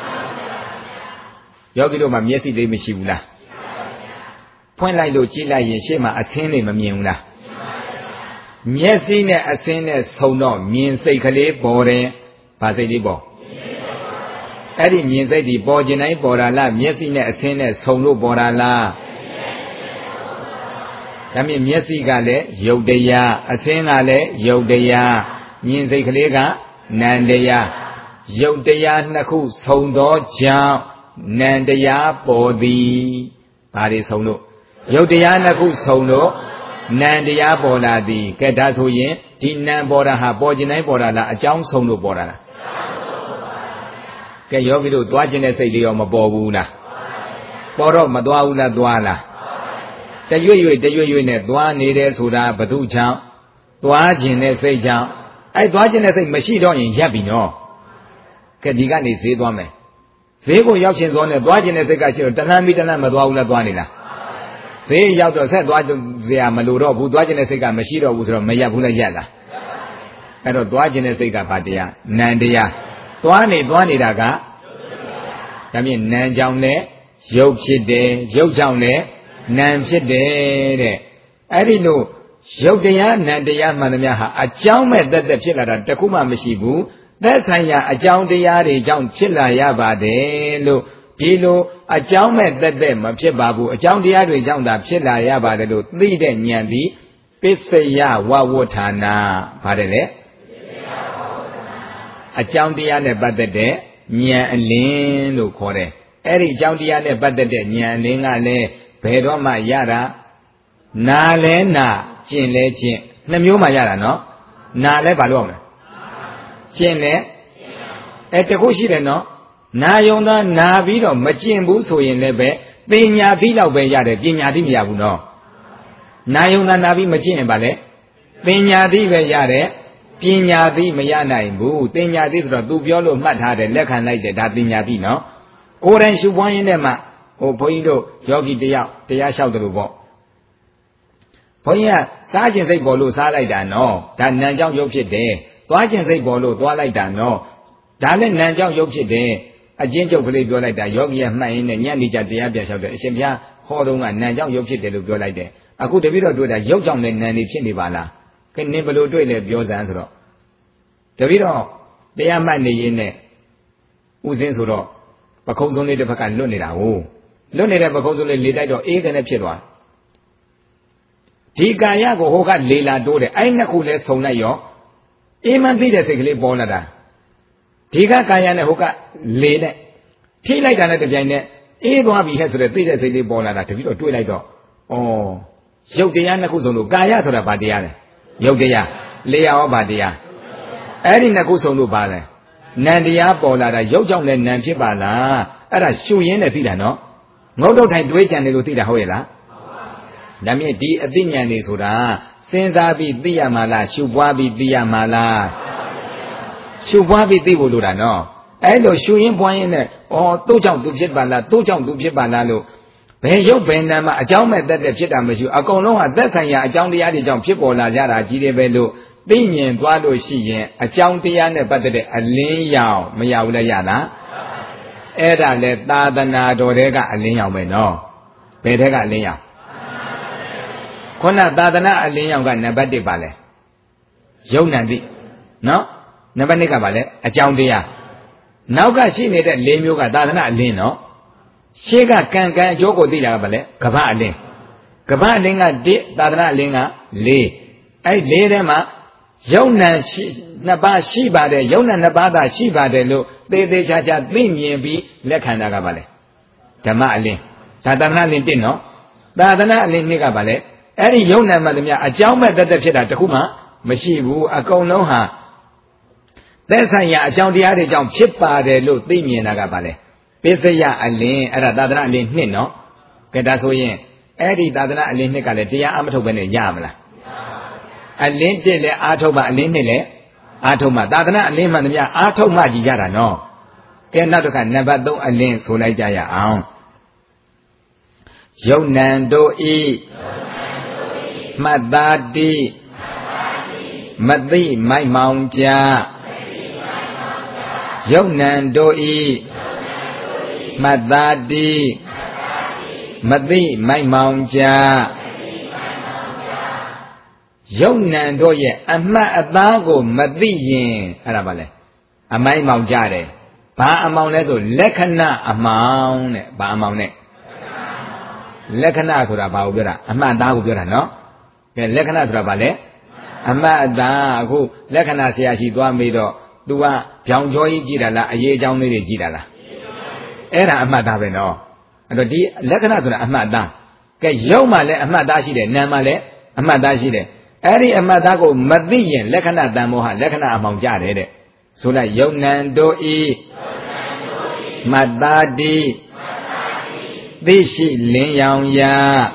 ယောဂီတို့မှာမျက်စိလေးမရှိဘူးလားဖွင့်လိုက်လို့ကြည့်လိုက်ရင်ရှေ့မှာအသင်းတွေမမြင်ဘူးလားမျက်စိနဲ့အသင်းနဲ့ဆုံတော့မြင်စိတ်ကလေးပေါ်တယ်ဘာစိတ်လေးပေါ်အဲ့ဒီမြင်စိတ်ဒီပေါ်ခြင်းတိုင်းပေါ်တာလားမျက်စိနဲ့အသင်းနဲ့ဆုံလို့ပေါ်တာလားဒါမြင်မျက်စိကလည်းယုတ်တရားအသင်းကလည်းယုတ်တရားမြင်စိတ်ကလေးကနံတရားယုတ်တရားနှစ်ခုဆုံသောကြောင့်နံတရားပေါ်သည်ဘာတွေဆုံလို့ယုတ်တရားနှစ်ခုဆုံလို့နံတရားပေါ်လာသည်ကဲဒါဆိုရင်ဒီနံပေါ်တာဟာပေါ်ခြင်းတိုင်းပေါ်တာလားအကြောင်းဆုံလို့ပေါ်တာလားကဲယောဂီတို့သွားခြင်းတဲ့စိတ်လေးရောမပေါ်ဘူးလားပေါ်တော့မသွားဘူးလားသွားလားတရွေ့ရွေ့တရွေ့ရွေ့နဲ့သွားနေတယ်ဆိုတာဘု து ကြောင့်သွားခြင်းတဲ့စိတ်ကြောင့်အဲ့သွားခြင်းတဲ့စိတ်မရှိတော့ရင်ရပ်ပြီနော်ကဲဒီကနေဈေးသွားမယ်ဈေးကိုရောက်ခြင်းစောနဲ့သွားခြင်းတဲ့စိတ်ကရှိတော့တဏှာမိတဏှာမသွားဘူးလားသွားနေလားဈေးရောက်တော့ဆက်သွားစရာမလိုတော့ဘူးသွားခြင်းတဲ့စိတ်ကမရှိတော့ဘူးဆိုတော့မရပ်ဘူးလားရပ်လားအဲ့တော့သွားခြင်းတဲ့စိတ်ကဘာတရားနံတရားသွားနေသွားနေတာကဒါမြင်နံကြောင့်နဲ့ရုပ်ဖြစ်တယ်ရုပ်ကြောင့်နဲ့နံဖြစ်တယ်တဲ့အဲ့ဒီလိုရုပ်တရားနံတရားမှန်သမျှဟာအကြောင်းမဲ့တက်တက်ဖြစ်လာတာတခုမှမရှိဘူးသက်ဆိုင်ရာအကြောင်းတရားတွေကြောင့်ဖြစ်လာရပါတယ်လို့ဒီလိုအကြောင်းမဲ့တက်တက်မဖြစ်ပါဘူးအကြောင်းတရားတွေကြောင့်သာဖြစ်လာရပါတယ်လို့သိတဲ့ဉာဏ်ဒီပစ္စယဝဝဋ္ဌာနာပါတယ်လေအကြောင်းတရားနဲ့ပတ်သက်တဲ့ဉာဏ်အလင်းလို့ခေါ်တယ်အဲ့ဒီအကြောင်းတရားနဲ့ပတ်သက်တဲ့ဉာဏ်အလင်းကလည်းဘယ်တော့မှရတာနာလဲနာကျင့်လဲကျင့်နှစ်မျိုးမှရတာနော်နာလဲဘာလို့အောင်လဲကျင့်လဲအဲတခုရှိတယ်နော်နာယုံသားနာပြီးတော့မကျင့်ဘူးဆိုရင်လည်းပဲပညာပြီးတော့ပဲရတယ်ပညာသိမရဘူးနော်နာယုံသားနာပြီးမကျင့်ရင်ဗာလဲပညာသိပဲရတယ်ပညာသိမရနိုင်ဘူးပညာသိဆိုတော့ तू ပြောလို့မှတ်ထားတယ်လက်ခံလိုက်တယ်ဒါပညာသိနော်ကိုယ်တိုင်ရှုပွားရင်းနဲ့မှဟိုဘုန်းကြီးတို့ယောဂီတယောက်တရားလျှောက်တယ်လို့ပေါ့ဘုန်းကြီးကစားခြင်းစိတ်ပေါ်လို့စားလိုက်တာနော်ဒါနံကြောင့်ရုပ်ဖြစ်တယ်သွားခြင်းစိတ်ပေါ်လို့သွားလိုက်တာနော်ဒါလည်းနံကြောင့်ရုပ်ဖြစ်တယ်အချင်းချုပ်ကလေးပြောလိုက်တာယောဂီကမှတ်ရင်းနဲ့ညနေကြတရားပြန်လျှောက်တယ်အရှင်ဘုရားဟောတော့ကနံကြောင့်ရုပ်ဖြစ်တယ်လို့ပြောလိုက်တယ်အခုတပည့်တော်တွေ့တာရုပ်ကြောင့်လည်းနံနေဖြစ်နေပါလားခင်နင်ဘယ်လိုတွေ့လဲပြောစမ်းဆိုတော့တပည့်တော်တရားမှတ်နေရင်းနဲ့ဥစဉ်ဆိုတော့ပခုံးစုံလေးတစ်ဖက်ကလွတ်နေတာဟုတ်လွတ်နေတဲ့ပခုံးစုံလေးလေတိုက်တော့အေးကနေဖြစ်သွားဒီကာယကိုဟိုကလေလာတိုးတယ်အဲ့နှစ်ခုလဲဆုံလိုက်ရောအေးမှန်သိတဲ့စိတ်ကလေးပေါ်လာတာဒီကကာယနဲ့ဟိုကလေနဲ့ထိလိုက်တာနဲ့တပြိုင်နက်အေးသွားပြီဟဲ့ဆိုတဲ့သိတဲ့စိတ်လေးပေါ်လာတာတပည့်တော်တွေးလိုက်တော့ဩရုပ်တရားနှစ်ခုစုံလို့ကာယဆိုတာဘာတရားလဲရုပ်တရားလေရောဘာတရားအဲ့ဒီနှစ်ခုစုံလို့ဘာလဲနံတရားပေါ်လာတာရုပ်ကြောင့်လည်းနံဖြစ်ပါလားအဲ့ဒါရှုရင်းနဲ့သိတာနော်ငုတ်တုတ်ထိုင်တွေးကြံတယ်လို့သိတာဟုတ်ရဲ့လားဒါမြင့်ဒီအသိဉာဏ်တွေဆိုတာစဉ်းစားပြီးသိရမှာလားရှုပွားပြီးသိရမှာလားရှုပွားပြီးသိဖို့လိုတာနော်အဲ့လိုရှုရင်းပွားရင်းနဲ့ဩသူ့ကြောင့်သူဖြစ်ပါလားသူ့ကြောင့်သူဖြစ်ပါလားလို့ဘယ်ရုပ်ဘယ်နာမှာအကြောင်းမဲ့တက်တက်ဖြစ်တာမရှိဘူးအကုန်လုံးဟာသက်ဆိုင်ရာအကြောင်းတရားတွေကြောင့်ဖြစ်ပေါ်လာကြတာကြီးတယ်ပဲလို့သိမြင်သွားလို့ရှိရင်အကြောင်းတရားနဲ့ပတ်သက်တဲ့အလင်းရောင်မရဘူးလဲရလားအဲ့ဒါလဲသာသနာတော်တွေကအလင်းရောင်ပဲနော်ဘယ်တဲ့ကအလင်းရောင်ခုနသာသနာအလင်းရောင်ကနံပါတ်တစ်ပါလဲယုံ nant သိနော်နံပါတ်နှစ်ကပါလဲအကြောင်းတရားနောက်ကရှိနေတဲ့၄မျိုးကသာသနာအလင်းနော်ရှေ့ကကံကံအကျိုးကိုသိတာကပါလဲကဗ္ဗအလင်းကဗ္ဗအလင်းကတစ်သာသနာအလင်းက၄အဲ့၄ထဲမှာယုံ nant ရှိနှစ်ပါးရှိပါတယ်ယုံ nant နှစ်ပါးသာရှိပါတယ်လို့သေသေးချာချာသိမြင်ပြီးလက်ခံတာကပါလဲဓမ္မအလင်းဒါသာသနာအလင်းတစ်နော်သာသနာအလင်းနှစ်ကပါလဲအဲ့ဒီယုံ nant မှတည်းများအကြောင်းမဲ့တက်တက်ဖြစ်တာတခုမှမရှိဘူးအကုန်လုံးဟာသက်ဆိုင်ရာအကြောင်းတရားတွေကြောင့်ဖြစ်ပါတယ်လို့သိမြင်တာကပါလဲပစ္စယအလင်းအဲ့ဒါသာသနာအလင်းနှစ်နော်ကဲဒါဆိုရင်အဲ့ဒီသာသနာအလင်းနှစ်ကလည်းတရားအမထုတ်ဘဲနဲ့ရမလားအလင်းတစ်လည်းအာထုတ်မှအလင်းနှစ်လည်းအာထုတ်မှသာသနာအလင်းမှတည်းများအာထုတ်မှကြီးကြတာနော်ကဲနောက်တစ်ခါနံပါတ်သုံးအလင်းဆိုလိုက်ကြရအောင်ယုံ nant တို့ဤမတ္တာတိမသိမိုက်မောင်ကြယုံ nant တို့ဤမတ္တာတိမသိမိုက်မောင်ကြယုံ nant တို့ရဲ့အမှတ်အသားကိုမသိရင်အဲ့ဒါပါလေအမိုက်မောင်ကြတယ်ဘာအမောင်လဲဆိုလက္ခဏာအမောင်တဲ့ဘာအမောင်နဲ့လက္ခဏာဆိုတာဘာကိုပြောတာအမှတ်အသားကိုပြောတာနော်ကဲလက္ခဏာဆိုတာဘာလဲအမှတ်အသားအခုလက္ခဏာဆရာရှိသွားမေးတော့ तू ကဗျောင်ကြောကြီးကြည့်တာလားအရေးအကြောင်းလေးတွေကြည့်တာလားအဲ့ဒါအမှတ်သားပဲနော်အဲ့တော့ဒီလက္ခဏာဆိုတာအမှတ်သားကဲရုပ်မှလည်းအမှတ်သားရှိတယ်နာမ်မှလည်းအမှတ်သားရှိတယ်အဲ့ဒီအမှတ်သားကိုမသိရင်လက္ခဏာတန်မောဟလက္ခဏာအမှောင်ကြတယ်တဲ့ဆိုလိုက်ယုံ nant တို့ဤမတ္တာတိသိရှိလင်းရောင်ရာ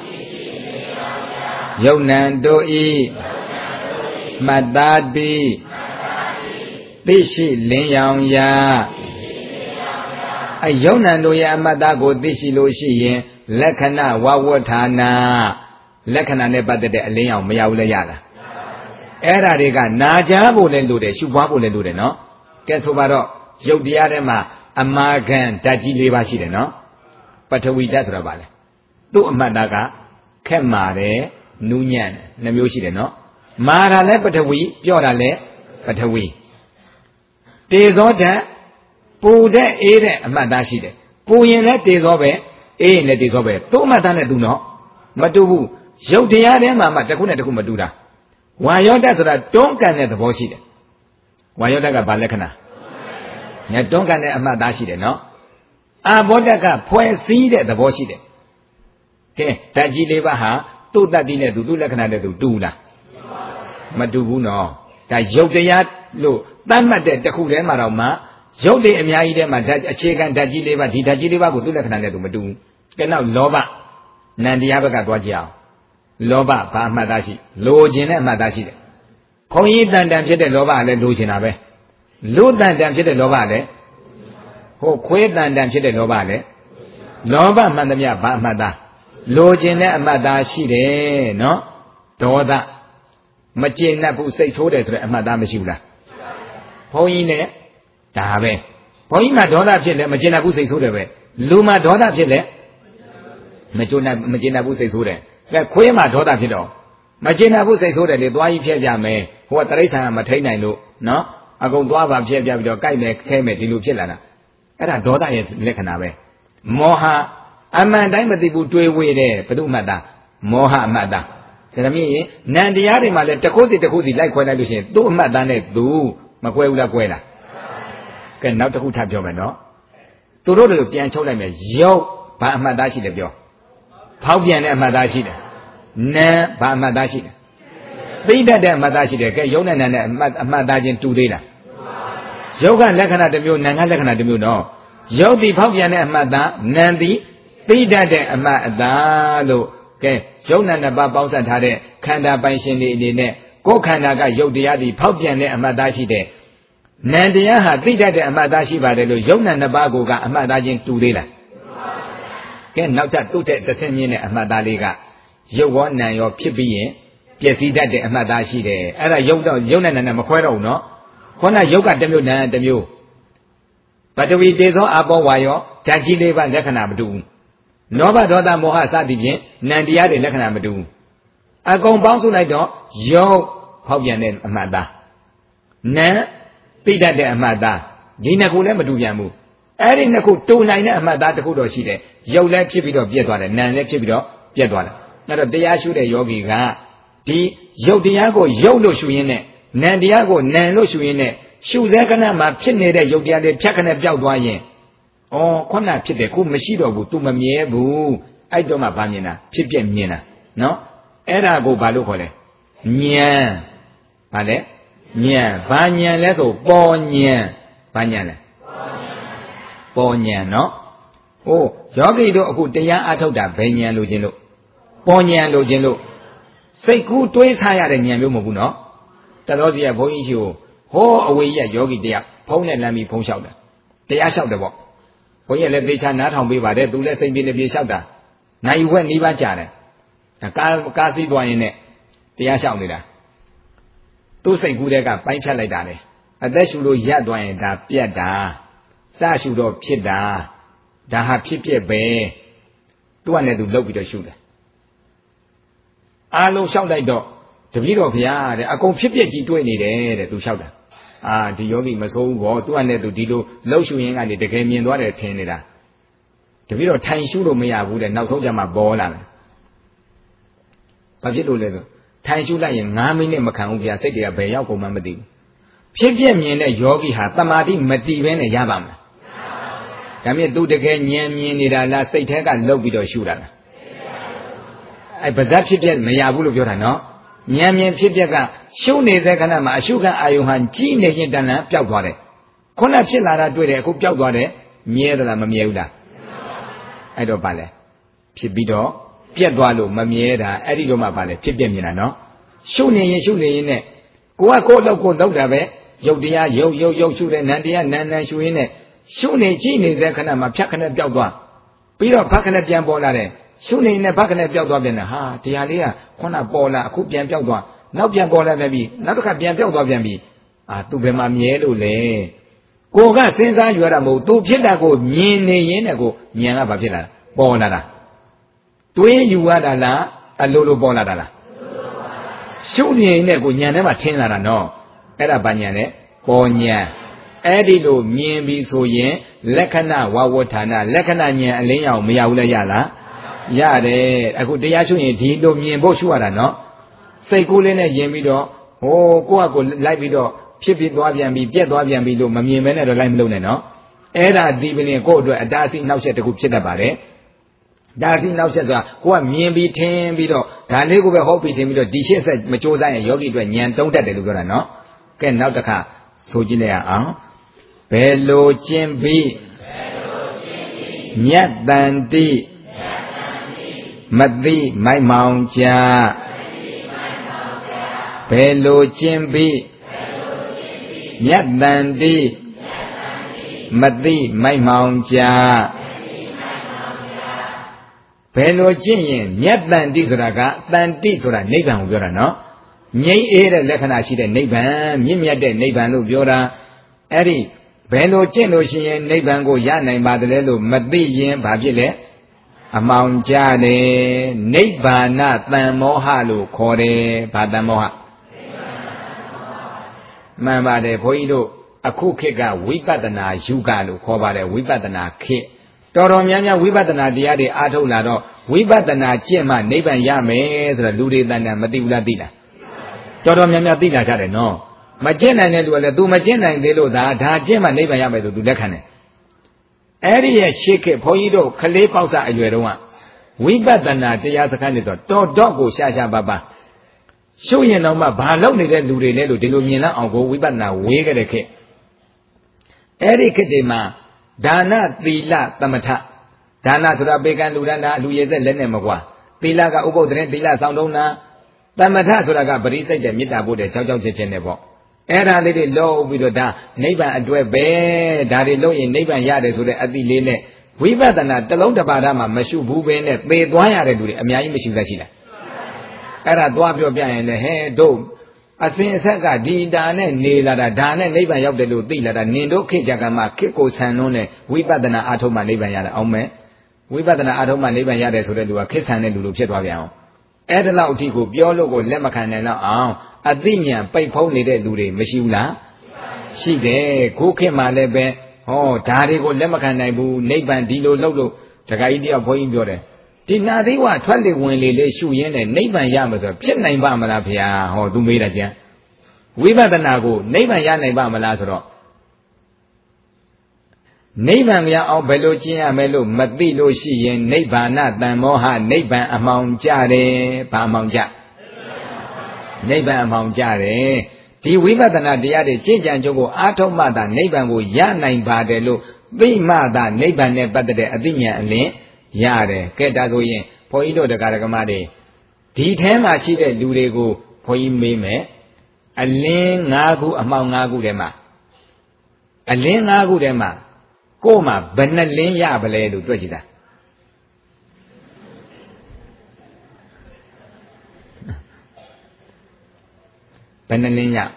ယုံ nant တို့ဤမတ္တာတိသိရှိလင်းရောင်ရာအယုံ nant တို့ရဲ့အမှတ်သားကိုသိရှိလို့ရှိရင်လက္ခဏာဝဝဋ္ဌာနာလက္ခဏာနဲ့ပတ်သက်တဲ့အလင်းရောင်မရဘူးလဲရလားအဲ့ဓာတွေကနာကြားဖို့လည်းလိုတယ်ရှုပွားဖို့လည်းလိုတယ်နော်ကဲဆိုပါတော့ရုပ်တရားထဲမှာအမာခံဓာတ်ကြီး၄ပါးရှိတယ်နော်ပထဝီဓာတ်ဆိုတာပါလေသူ့အမှတ်သားကခက်မာတယ်နူးညံ့နှမျိုးရှိတယ်နော်မာတာလည်းပထဝီပြော့တာလည်းပထဝီတေဇောဓာတ်ပူတဲ့အေးတဲ့အမှတ်သားရှိတယ်ပူရင်လည်းတေဇောပဲအေးရင်လည်းတေဇောပဲသူ့အမှတ်သားနဲ့သူနော်မတူဘူးရုပ်တရားထဲမှာမှတစ်ခုနဲ့တစ်ခုမတူတာဝါယောဓာတ်ဆိုတာတွန်းကန်တဲ့သဘောရှိတယ်ဝါယောဓာတ်ကဘာလက္ခဏာညတွန်းကန်တဲ့အမှတ်သားရှိတယ်နော်အာဘောဓာတ်ကဖွဲ့စည်းတဲ့သဘောရှိတယ်ကဲဓာတ်ကြီးလေးပါးဟာသူ့တတ္တိနဲ့သူသူ့လက္ခဏာနဲ့သူတူလားမတူဘူးနော်ဒါရုပ်တရားလို့သတ်မှတ်တဲ့တစ်ခုတည်းမှာတော့မှရုပ်တွေအများကြီးထဲမှာဓာတ်အခြေခံဓာတ်ကြီးလေးပါးဒီဓာတ်ကြီးလေးပါးကိုသူ့လက္ခဏာနဲ့သူမတူဘူးကဲနောက်လောဘနန္တရားဘက်ကသွားကြည့်အောင်လောဘဘာအမှတ်သားရှိလိုချင်တဲ့အမှတ်သားရှိတယ်ခွန်ကြီးတန်တန်ဖြစ်တဲ့လောဘကလည်းလိုချင်တာပဲလူတန်တန်ဖြစ်တဲ့လောဘလည်းဟိုခွေးတန်တန်ဖြစ်တဲ့လောဘလည်းလောဘမှန်သမျှဘာအမှတ်သားလိုချင်တဲ့အမှတ်သားရှိတယ်နော်ဒေါသမကျေနပ်ဘူးစိတ်ဆိုးတယ်ဆိုတဲ့အမှတ်သားမရှိဘူးလားဘုန်းကြီးနဲ့ဒါပဲဘုန်းကြီးမှာဒေါသဖြစ်လဲမကျေနပ်ဘူးစိတ်ဆိုးတယ်ပဲလူမှာဒေါသဖြစ်လဲမကျေနပ်မကျေနပ်ဘူးစိတ်ဆိုးတယ်ကဲခွေးမှာဒေါသဖြစ်တော့မကျေနပ်ဘူးစိတ်ဆိုးတယ်လေသွားကြီးဖျက်ပြမယ်ဟိုကတရိစ္ဆာန်ကမထိန်နိုင်လို့နော်အကုန်သွားပါဖျက်ပြပြီးတော့ကြိုက်မယ်ခဲမယ်ဒီလိုဖြစ်လာတာအဲ့ဒါဒေါသရဲ့လက္ခဏာပဲမောဟအမှန်တိုင်းမသိဘူးတွေးဝေတယ်ဘု து အမှတ်သားမောဟအမှတ်သားဒါမြင်ရင်နံတရားတွေမှာလည်းတစ်ခုစီတစ်ခုစီလိုက်ခွဲလိုက်လို့ရှိရင်သူ့အမှတ်သားနဲ့သူမကွဲဘူးလားကွဲလားကဲနောက်တစ်ခုထပ်ပြောမယ်နော်သူတို့တွေကိုပြန်ချုပ်လိုက်မယ်ရုပ်ဘာအမှတ်သားရှိတယ်ပြောဖောက်ပြန်တဲ့အမှတ်သားရှိတယ်နာဘာအမှတ်သားရှိတယ်သိတတ်တဲ့အမှတ်သားရှိတယ်ကဲရုပ်နဲ့နာနဲ့အမှတ်အမှတ်သားချင်းတူသေးလားရုပ်ကလက္ခဏာတစ်မျိုးနာကလက္ခဏာတစ်မျိုးနော်ရုပ်ဒီဖောက်ပြန်တဲ့အမှတ်သားနာဒီသိတတ်တဲ့အမှတ်အသားလို့ကဲရုပ်နာနှစ်ပါးပေါင်းစပ်ထားတဲ့ခန္ဓာပိုင်ရှင်တွေအနေနဲ့ကိုယ်ခန္ဓာကရုပ်တရားဒီဖောက်ပြန်တဲ့အမှတ်သားရှိတဲ့နာတရားဟာသိတတ်တဲ့အမှတ်သားရှိပါတယ်လို့ရုပ်နာနှစ်ပါးကိုကအမှတ်သားချင်းတူသေးလားကဲနောက်ထပ်တုတ်တဲ့တစ်ဆင့်မြင့်တဲ့အမှတ်သားလေးကရုပ်ရောနာရောဖြစ်ပြီးရင်ပျက်စီးတတ်တဲ့အမှတ်သားရှိတယ်အဲ့ဒါရုပ်တော့ရုပ်နဲ့နာနဲ့မခွဲတော့ဘူးနော်ခေါင်းကရုပ်ကတစ်မျိုးနာတစ်မျိုးပထဝီတေဇောအဘောဝါယောဓာတ်ကြီးလေးပါလက္ခဏာမတူဘူးလောဘဒေါသမောဟစသည်ဖြင့်နံတရားတွေလက္ခဏာမတူဘူးအကုန်ပေါင်းစုလိုက်တော့ရုပ်ဖောက်ပြန်တဲ့အမှတ်သားနံသိတတ်တဲ့အမှတ်သားဒီနှစ်ခုလည်းမတူပြန်ဘူးအဲ့ဒီနှစ်ခုတူနိုင်တဲ့အမှတ်သားတစ်ခုတော့ရှိတယ်ရုပ်လည်းဖြစ်ပြီးတော့ပြက်သွားတယ်နံလည်းဖြစ်ပြီးတော့ပြက်သွားတယ်အဲ့တော့တရားရှုတဲ့ယောဂီကဒီရုပ်တရားကိုရုပ်လို့ရှုရင်းနဲ့နံတရားကိုနံလို့ရှုရင်းနဲ့ရှုစဲခဏမှာဖြစ်နေတဲ့ရုပ်တရားတွေဖြတ်ခနဲ့ပျောက်သွားရင်ဩခုနဖြစ်တယ်ခုမရှိတော့ဘူး तू မမြဲဘူးအဲ့တော့မှဗာမြင်တာဖြစ်ပြမြင်တာနော်အဲ့ဒါကိုဘာလို့ခေါ်လဲဉာဏ်ဗာလဲဉာဏ်ဘာဉာဏ်လဲဆိုပေါ်ဉာဏ်ဘာဉာဏ်လဲပေါ်ဉာဏ်နော်ဟိုယောဂီတို့အခုတရားအထုတ်တာဘယ်ဉာဏ်လို့ခြင်းလို့ပေါ်ဉာဏ်လို့ခြင်းလို့စိတ်ကူးတွေးထားရတဲ့ဉာဏ်မျိုးမဟုတ်ဘူးနော်တတော်စီကဘုန်းကြီးရှိဟိုအဝေးကြီးယောဂီတရားဖုံးနဲ့လမ်းပြီးဖုံးလျှောက်တယ်တရားလျှောက်တယ်ပေါ့ဘုန်းကြီးလည်းသေချာနားထောင်ပေးပါတယ်သူလည်းစိတ်ပြေနေပြေလျှောက်တာနိုင်ဝက်နီးပါးကြာတယ်ကာကာစီးသွားရင်နဲ့တရားလျှောက်နေတာသူ့စိတ်ကူးတဲ့ကပိုင်းဖြတ်လိုက်တာလေအသက်ရှူလို့ရပ်သွားရင်ဒါပြတ်တာစရှူတော့ဖြစ်တာဒါဟာဖြစ်ဖြစ်ပဲသူကလည်းသူလှုပ်ပြီးတော့ရှူတယ်အားလုံးလျှောက်လိုက်တော့တပည့်တော်ဘုရားတဲ့အကုန်ဖြစ်ဖြစ်ကြီးတွေးနေတယ်တဲ့သူလျှောက်တာအာဒီယောဂီမဆိုးဘူးဘောသူကလည်းသူဒီလိုလှုပ်ရှူရင်းကနေတကယ်မြင်သွားတယ်ထင်နေတာတပည့်တော်ထိုင်ရှူလို့မရဘူးတဲ့နောက်ဆုံးကျမှပေါ်လာတယ်ဘာဖြစ်လို့လဲဆိုထိုင်ရှူလိုက်ရင်၅မိနစ်မခံဘူးဗျာစိတ်တွေကဘယ်ရောက်ကုန်မှမသိဘူးဖြစ်ဖြစ်မြင်တဲ့ယောဂီဟာတမာတိမတည်ဘဲနဲ့ရပါမလားဒါမြင်သူတကယ်ဉာဏ်မြင်နေတာလားစိတ်ထဲကလှုပ်ပြီးတော့ရှူတာလားအဲဗဇတ်ဖြစ်ဖြစ်မရဘူးလို့ပြောတာနော်ဉာဏ်မြင်ဖြစ်ဖြစ်ကရှုနေတဲ့ခဏမှာအရှုခံအာယုံဟာကြီးနေရင်တန်လန်းပျောက်သွားတယ်ခုနဖြစ်လာတာတွေ့တယ်အခုပျောက်သွားတယ်မြဲသလားမမြဲဘူးလားအဲ့တော့ဗာလဲဖြစ်ပြီးတော့ပြက်သွားလို့မမြဲတာအဲ့ဒီတော့မှဗာလဲဖြစ်ပြမြင်တာနော်ရှုနေရင်ရှုနေရင်နဲ့ကိုကကိုယ်လောက်ကိုလောက်တာပဲရုပ်တရားရုပ်ရုပ်ရုပ်ရှုတဲ့နံတရားနံနံရှုရင်းနဲ့ရှုနေကြည့်နေတဲ့ခဏမှာဖြတ်ခနဲ့ပျောက်သွားပြီးတော့ဖတ်ခနဲ့ပြန်ပေါ်လာတယ်ရှုနေနဲ့ဖတ်ခနဲ့ပျောက်သွားပြန်တယ်ဟာတရားလေးကခုနပေါ်လာအခုပြန်ပျောက်သွားနောက်ပြန်ပေါ်လာပြန်ပြီနောက်တစ်ခါပြန်ပျောက်သွားပြန်ပြီအာသူဘယ်မှာမြဲလို့လဲကိုကစဉ်းစားယူရတာမဟုတ်သူဖြစ်တာကိုမြင်နေရင်းနဲ့ကိုဉာဏ်ကဘာဖြစ်လာတာပေါ်လာတာတွေးယူရတာလားအလိုလိုပေါ်လာတာလားရှုနေနဲ့ကိုဉာဏ်ထဲမှာထင်းလာတာနော်အဲ့ဒါဘာဉာဏ်လဲပေါ်ဉာဏ်အဲ့ဒီလိုမြင်ပြီးဆိုရင်လက္ခဏာဝဝဋ္ဌာဏလက္ခဏာဉာဏ်အလင်းရောင်မရဘူးလဲရလားရတယ်အခုတရားရှုရင်ဒီလိုမြင်ဖို့ရှုရတာနော်စိတ်ကူးလေးနဲ့ယင်ပြီးတော့ဟိုကိုယ့်အကိုလိုက်ပြီးတော့ဖြစ်ဖြစ်သွားပြန်ပြီးပြက်သွားပြန်ပြီးလို့မမြင်မဲနဲ့တော့လိုက်မလုပ်နဲ့နော်အဲ့ဒါဒီပင်ကိုယ့်အတွက်အတားအဆီးနှောက်ယှက်တစ်ခုဖြစ်တတ်ပါတယ်ဒါအဆီးနှောက်ယှက်ဆိုတာကိုကမြင်ပြီးထင်ပြီးတော့ဒါလေးကိုပဲဟောပြီးထင်ပြီးတော့ဒီရှစ်ဆက်မကြိုးစားရင်ယောဂီအတွက်ဉာဏ်တုံးတတ်တယ်လို့ပြောတာနော်ကဲနောက်တစ်ခါဆိုကြည့်လိုက်အောင်ဘယ်လိုကျင့်ပြီးမြတ်တန်တိမသိမိုက်မောင်ကြဘယ်လိုကျင့်ပြီးမြတ်တန်တိမသိမိုက်မောင်ကြဘယ်လိုကျင့်ရင်မြတ်တန်တိဆိုတာကတန်တိဆိုတာနိဗ္ဗာန်ကိုပြောတာနော်ငြိမ်းအေးတဲ့လက္ခဏာရှိတဲ့နိဗ္ဗာန်မြင့်မြတ်တဲ့နိဗ္ဗာန်လို့ပြောတာအဲ့ဒီဘယ်လိုကျင့်လို့ရှိရင်နိဗ္ဗာန်ကိုရနိုင်ပါတယ်လို့မသိရင်ဘာဖြစ်လဲအမှောင်ကြတယ်နိဗ္ဗာန်တန်မောဟလို့ခေါ်တယ်ဘာတန်မောဟမှန်ပါတယ်ဘုန်းကြီးတို့အခုခေတ်ကဝိပဿနာယူကလို့ခေါ်ပါတယ်ဝိပဿနာခေတ်တော်တော်များများဝိပဿနာတရားတွေအားထုတ်လာတော့ဝိပဿနာကျင့်မှနိဗ္ဗာန်ရမယ်ဆိုတော့လူတွေတန်တန်မသိဘူးလားသိလားတော်တော်များများသိလာကြတယ်နော်မကျင့်နိုင်တဲ့လူကလည်း तू မကျင့်နိုင်သေးလို့ဒါဒါကျင့်မှနိဗ္ဗာန်ရမယ်ဆို तू လက်ခံတယ်အဲ့ဒီရဲ့ရှေ့ခေတ်ဘုန်းကြီးတို့ခလေးပေါက်စအရွယ်တုန်းကဝိပဿနာတရားစခန်းတွေဆိုတော်တော့ကိုရှာရှာပါပါရှုရင်တော့မှဘာလုပ်နေတဲ့လူတွေလဲလို့ဒီလိုမြင်လောက်အောင်ကိုဝိပဿနာဝေးခဲ့တဲ့ခေတ်အဲ့ဒီခေတ်တွေမှာဒါနသီလသမထဒါနဆိုတာပေကံလူဒန်းတာအလူရည်သက်လက်နဲ့မကွာသီလကဥပုသ်တဲ့သီလဆောင်တုံးတာသမထဆိုတာကပရိစိတ်တဲ့မေတ္တာပို့တဲ့၆၆ချက်ချက်နဲ့ပေါ့အဲ့ဒါလေးတွေလုံးပြီးတော့ဒါနိဗ္ဗာန်အတွက်ပဲဒါတွေလုံးရင်နိဗ္ဗာန်ရတယ်ဆိုတဲ့အတိလေးနဲ့ဝိပဿနာတစ်လုံးတစ်ပါးသားမှာမရှုဘူးပဲနဲ့သေသွားရတဲ့လူတွေအများကြီးမရှိသလားရှိလားအဲ့ဒါသွားပြောပြရင်လည်းဟဲတို့အစဉ်အဆက်ကဒီတာနဲ့နေလာတာဒါနဲ့နိဗ္ဗာန်ရောက်တယ်လို့သိလာတာနင်တို့ခေတ်ကြကမှခေတ်ကိုဆန်နှုံးနဲ့ဝိပဿနာအားထုတ်မှနိဗ္ဗာန်ရတာအောင်မယ်ဝိပဿနာအားထုတ်မှနိဗ္ဗာန်ရတယ်ဆိုတဲ့လူကခေတ်ဆန်တဲ့လူလိုဖြစ်သွားပြန်အောင်အဲ့ဒါလောက်အထိကိုပြောလို့ကိုလက်မခံနိုင်တော့အောင်အသိဉာဏ်ပိတ်ဖုံးနေတဲ့လူတွေမရှိဘူးလားရှိတယ်ခုခေတ်မှာလည်းပဲဟောဒါတွေကိုလက်မခံနိုင်ဘူးနိဗ္ဗာန်ဒီလိုလုပ်လို့တခါကြီးတယောက်ဘုန်းကြီးပြောတယ်ဒီနာသေးဝထွက်လေဝင်လေလေးရှုရင်းနဲ့နိဗ္ဗာန်ရမှာဆိုဖြစ်နိုင်ပါမလားဗျာဟောသူမေးတာကျန်ဝိပဿနာကိုနိဗ္ဗာန်ရနိုင်ပါမလားဆိုတော့နိဗ္ဗာန်ရအောင်ဘယ်လိုကျင့်ရမယ်လို့မသိလို့ရှိရင်နိဗ္ဗာန်တန်မောဟနိဗ္ဗာန်အမှောင်ကြတယ်ဘာအမှောင်ကြနိဗ္ဗာန်အမှောင်ကြတယ်ဒီဝိပဿနာတရားတွေကျင့်ကြံကြုံကိုအားထုတ်မှသာနိဗ္ဗာန်ကိုရနိုင်ပါတယ်လို့သိမှသာနိဗ္ဗာန်နဲ့ပတ်သက်တဲ့အသိဉာဏ်အလင်းရတယ်ကဲဒါဆိုရင်ဘုန်းကြီးတို့တရားဓမ္မတွေဒီထဲမှာရှိတဲ့လူတွေကိုဘုန်းကြီးမေးမယ်အလင်း၅ခုအမှောင်၅ခုထဲမှာအလင်း၅ခုထဲမှာကို့မှာဘယ်နှလင်းရပါလဲလို့တွက်ကြည့်တာဘယ်နှလင်းရ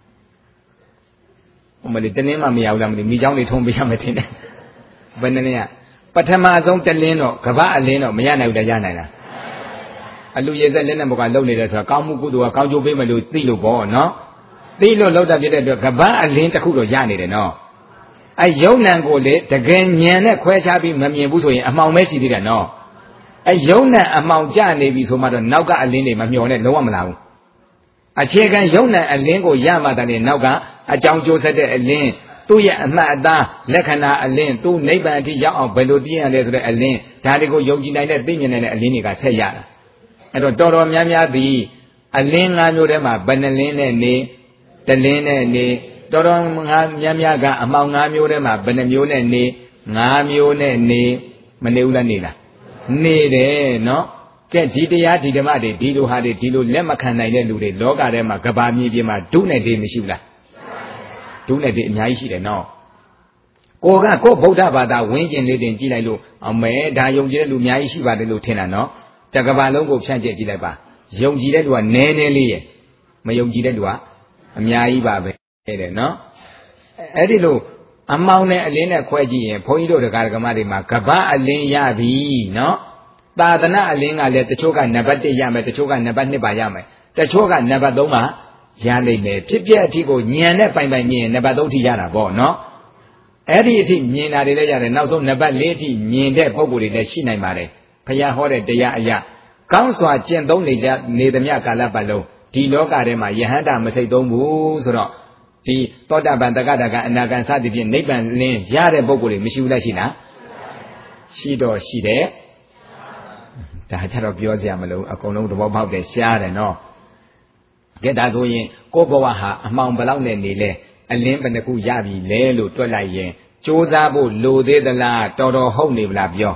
ဟိုမလေးတလင်းမှမရဘူးလားမသိမိเจ้าတွေထုံးပေးရမယ်ထင်တယ်ဘယ်နှလင်းရပထမဆုံးတလင်းတော့ကပ္ပအလင်းတော့မရနိုင်ဘူးတရနိုင်လားအလူရည်သက်လက်နဲ့ဘကလုံနေတယ်ဆိုတာကောင်းမှုကုသိုလ်ကကောင်းကျိုးပေးမယ်လို့သိလို့ပေါ့နော်သိလို့လောက်တာဖြစ်တဲ့အတွက်ကပ္ပအလင်းတစ်ခုတော့ရနေတယ်နော်အဲယုံ nant ကိုလေတကယ်ဉာဏ်နဲ့ခွဲခြားပြီးမမြင်ဘူးဆိုရင်အမှောင်ပဲရှိသေးတယ်နော်အဲယုံ nant အမှောင်ကျနေပြီဆိုမှတော့နောက်ကအလင်းတွေမမျောနဲ့လုံးဝမလာဘူးအခြေခံယုံ nant အလင်းကိုရမှတည်းနောက်ကအကြောင်းကျိုးဆက်တဲ့အလင်းသူ့ရဲ့အမှတ်အသားလက္ခဏာအလင်းသူ့နိဗ္ဗာန်အထိရောက်အောင်ဘယ်လိုသိရလဲဆိုတဲ့အလင်းဒါတွေကိုယုံကြည်နိုင်တဲ့သိမြင်နိုင်တဲ့အလင်းတွေကဆက်ရတာအဲ့တော့တော်တော်များများသည်အလင်း၅မျိုးထဲမှာဘယ်နှလင်းနဲ့နေတလင်းနဲ့နေတော်တော်များများကအမှောင်၅မျိုးထဲမှာဘယ်နှမျိုးနဲ့နေ၅မျိုးနဲ့နေမနေဘူးလားနေလားနေတယ်နော်ကဲဒီတရားဒီဓမ္မတွေဒီလိုဟာတွေဒီလိုလက်မခံနိုင်တဲ့လူတွေလောကထဲမှာကဘာမြေပြင်မှာဒုနဲ့ဒေမရှိဘူးလားဒုနဲ့ဒေအများကြီးရှိတယ်နော်ကိုကကိုဗုဒ္ဓဘာသာဝင်းကျင်လေးတင်ကြည့်လိုက်လို့အမဲဒါယုံကြည်တဲ့လူအများကြီးရှိပါတယ်လို့ထင်တာနော်တကဘာလုံးကိုဖြန့်ကျက်ကြည့်လိုက်ပါယုံကြည်တဲ့လူကနည်းနည်းလေးရယ်မယုံကြည်တဲ့လူကအများကြီးပါပဲတဲ့နော်အဲ့ဒီလိုအမောင်နဲ့အလင်းနဲ့ခွဲကြည့်ရင်ဘုန်းကြီးတို့တရားဓမ္မတွေမှာကဘာအလင်းရပြီနော်သာသနာအလင်းကလည်းတချို့ကနံပါတ်၁ရမယ်တချို့ကနံပါတ်၂ပါရမယ်တချို့ကနံပါတ်၃ပါရနိုင်တယ်ဖြစ်ပြအထိကိုညံနဲ့ပိုင်ပိုင်မြင်ရင်နံပါတ်၃ထိရတာပေါ့နော်အဲ့ဒီအထိမြင်တာတွေလည်းရတယ်နောက်ဆုံးနံပါတ်၄အထိမြင်တဲ့ပုံကိုယ်တွေလည်းရှိနိုင်ပါတယ်ဘုရားဟောတဲ့တရားအရာကောင်းစွာကျင့်သုံးနေကြနေသမျှကာလပတ်လုံးဒီလောကထဲမှာယဟန္တာမစိတ်သုံးဘူးဆိုတော့ဒီသောတာပန်တက္ကတာကအနာဂံစသည်ဖြင့်နိဗ္ဗာန်လင်းရတဲ့ပုံကိုယ်တွေမရှိဘူးလားရှိလားရှိတော့ရှိတယ်ဒါကြတော့ပြောစရာမလိုအကုန်လုံးသဘောပေါက်တယ်ရှားတယ်နော်ကဲဒါဆိုရင်ကိုယ့်ဘဝဟာအမှောင်ဘလောက်နဲ့နေလဲအလင်းဘယ်နှခုရပြီလဲလို့တွက်လိုက်ရင်စ조사ဖို့လိုသေးသလားတော်တော်ဟုတ်နေဗလားပြော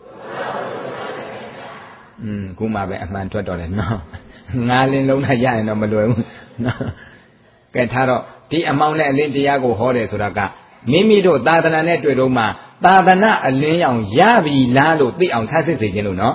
อืมခုမှပဲအမှန်ထွက်တော့တယ်နော်ငါးလင်းလုံးနဲ့ရရင်တော့မလွယ်ဘူးနော်ကဲထားတော့ဒီအမောင်နဲ့အလင်းတရားကိုဟောတယ်ဆိုတာကမိမိတို့သာသနာနဲ့တွေ့တော့မှသာသနာအလင်းရောင်ရပြီလားလို့သိအောင်ဆန်းစစ်စေခြင်းလို့နော်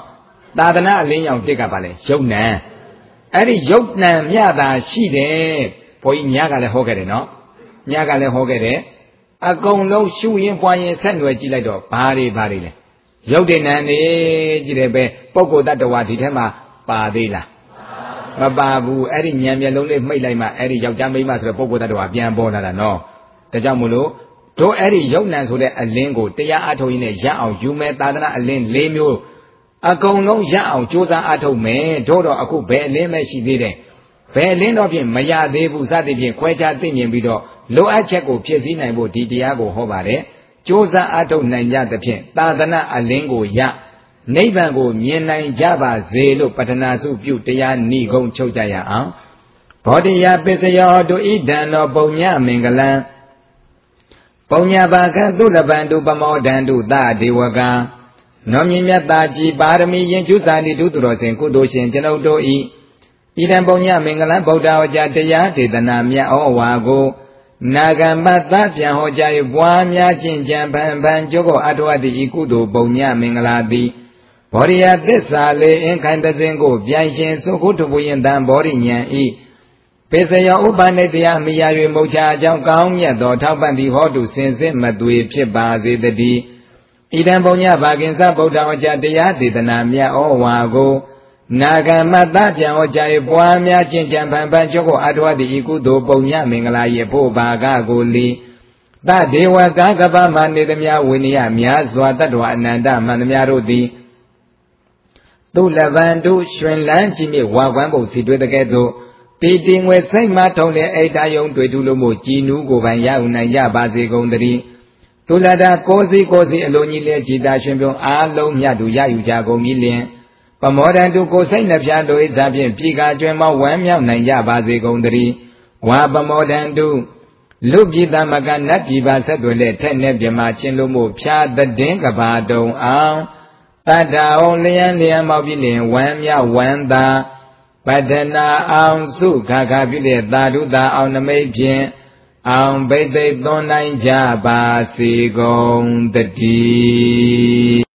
သာသနာအလင်းရောင်တစ်ကပါလေယုတ်နံအဲ့ဒီယုတ်နံမြတာရှိတယ်ဘုန်းကြီးညကလည်းဟောခဲ့တယ်နော်ညကလည်းဟောခဲ့တယ်အကုန်လုံးရှုရင်ပွားရင်ဆက်နွယ်ကြည့်လိုက်တော့ဘာတွေဘာတွေလဲယုတ်တဲ့နံနေကြည့်တယ်ပဲပုဂ္ဂိုလ်တ attva ဒီထဲမှာပါသေးလားမပါဘူးအဲ့ဒီဉာဏ်မျက်လုံးလေးမှိတ်လိုက်မှအဲ့ဒီယောက်ျားမိန်းမဆိုတဲ့ပုဂ္ဂိုလ်တ attva ပြန်ပေါ်လာတာနော်ဒါကြောင့်မို့လို့တို့အဲ့ဒီယုတ်နံဆိုတဲ့အလင်းကိုတရားအထုတ်ရင်းနဲ့ရအောင်ယူမယ်သာသနာအလင်း၄မျိုးအကုန်လုံးရအောင်ကြိုးစားအထုတ်မယ်တို့တော့အခုဘယ်အလင်းပဲရှိသေးတယ်ဘယ်အလင်းတော့ဖြင့်မရသေးဘူးစသဖြင့်ခွဲခြားသိမြင်ပြီးတော့လိုအပ်ချက်ကိုဖြည့်ဆည်းနိုင်ဖို့ဒီတရားကိုဟောပါတယ်ကြိုးစားအထုတ်နိုင်ကြသဖြင့်သာသနာအလင်းကိုရနိဗ္ဗာန်ကိုမြင်နိုင်ကြပါစေလို့ပတ္ထနာစုပြုတရားဏိဂုံချုပ်ကြရအောင်ဘောဓိယပစ္စယောတုဣဒံသောပုံညမင်္ဂလံပုံညပါကသုလပန္တုပမောဒန္တုသဒေဝကနောမြင့်မြတ်သာကြီးပါရမီရင်ကျူးစာတိတုသူတော်စင်ကုသိုလ်ရှင်ကျွန်ုပ်တို့ဤဣဒံပုံညမင်္ဂလံဗုဒ္ဓဝကြတရားဒေသနာမြတ်ဩဝါကိုနာဂမတ္တပြန်ဟောကြား၍ပွားများခြင်းကြံပန်ပန်ကျုပ်ကိုအထောအပ်သည့်ဤကုသိုလ်ပုံညမင်္ဂလာသည်ဘောရိယသစ္စာလေးအင်ခိုင်တစဉ်ကိုပြိုင်ရှင်သုခုတပူရင်တံဘောရိဉဏ်ဤပေစယောဥပနိတရားမိယာ၍မုတ်ချအကြောင်းကောင်းမြတ်သောထောက်ပံ့သည်ဟောတုစင်စစ်မသွေဖြစ်ပါစေတည်းဣဒံပုံညဘာကင်္စဗုဒ္ဓဝကြတရားဒေသနာမြတ်ဩဝါကိုနာဂမတ္တပြန်ဟောကြား၍ပွားများခြင်းကြံပန်ပန်ကျုပ်ကိုအထောအပ်သည့်ဤကုသိုလ်ပုံညမင်္ဂလာ၏ဖို့ဘာကကိုလီသဒေဝကကပ္ပမနေသမျှဝိနည်းများစွာတတ္တဝအနန္တမန္တများတို့သည်သူလဗန္တုရွှင်လန်းကြည်မြဝါကွမ်းပုံစီတွေ့တဲ့ကဲ့သို့ပီတိငွေစိတ်မှထုံးတဲ့အိတ်တယုံတွေ့ထုလို့မို့ကြည်နူးကိုပိုင်ရဥနိုင်ရပါစေကုန်သတည်းသူလတာကိုစီကိုစီအလိုကြီးလဲကြည်သာရွှင်ပြုံးအားလုံးမြတ်သူရယူကြကုန်ပြီလင်ပမောဒံတုကိုစိတ်နှပြတို့၏သာဖြင့်ပြည်ကာကျွဲမောဝမ်းမြောက်နိုင်ကြပါစေကုန်သတည်းဝါပမောဒံတုလူပြည်သမကနတ်ပြည်ပါဆက်တွေလဲထက်နဲ့ပြမချင်းလို့မို့ဖြာတဲ့ကဘာတုံအောင်တတ္တအောင်လျံလျံမောက်ပြီလင်ဝမ်းမြောက်ဝမ်းသာပတ္ထနာအောင်စုခါခါပြုတဲ့သာဓုသာအောင်နမိတ်ဖြင့်အောင်ဘိသိက်သွန်နိုင်ကြပါစေကုန်တည်း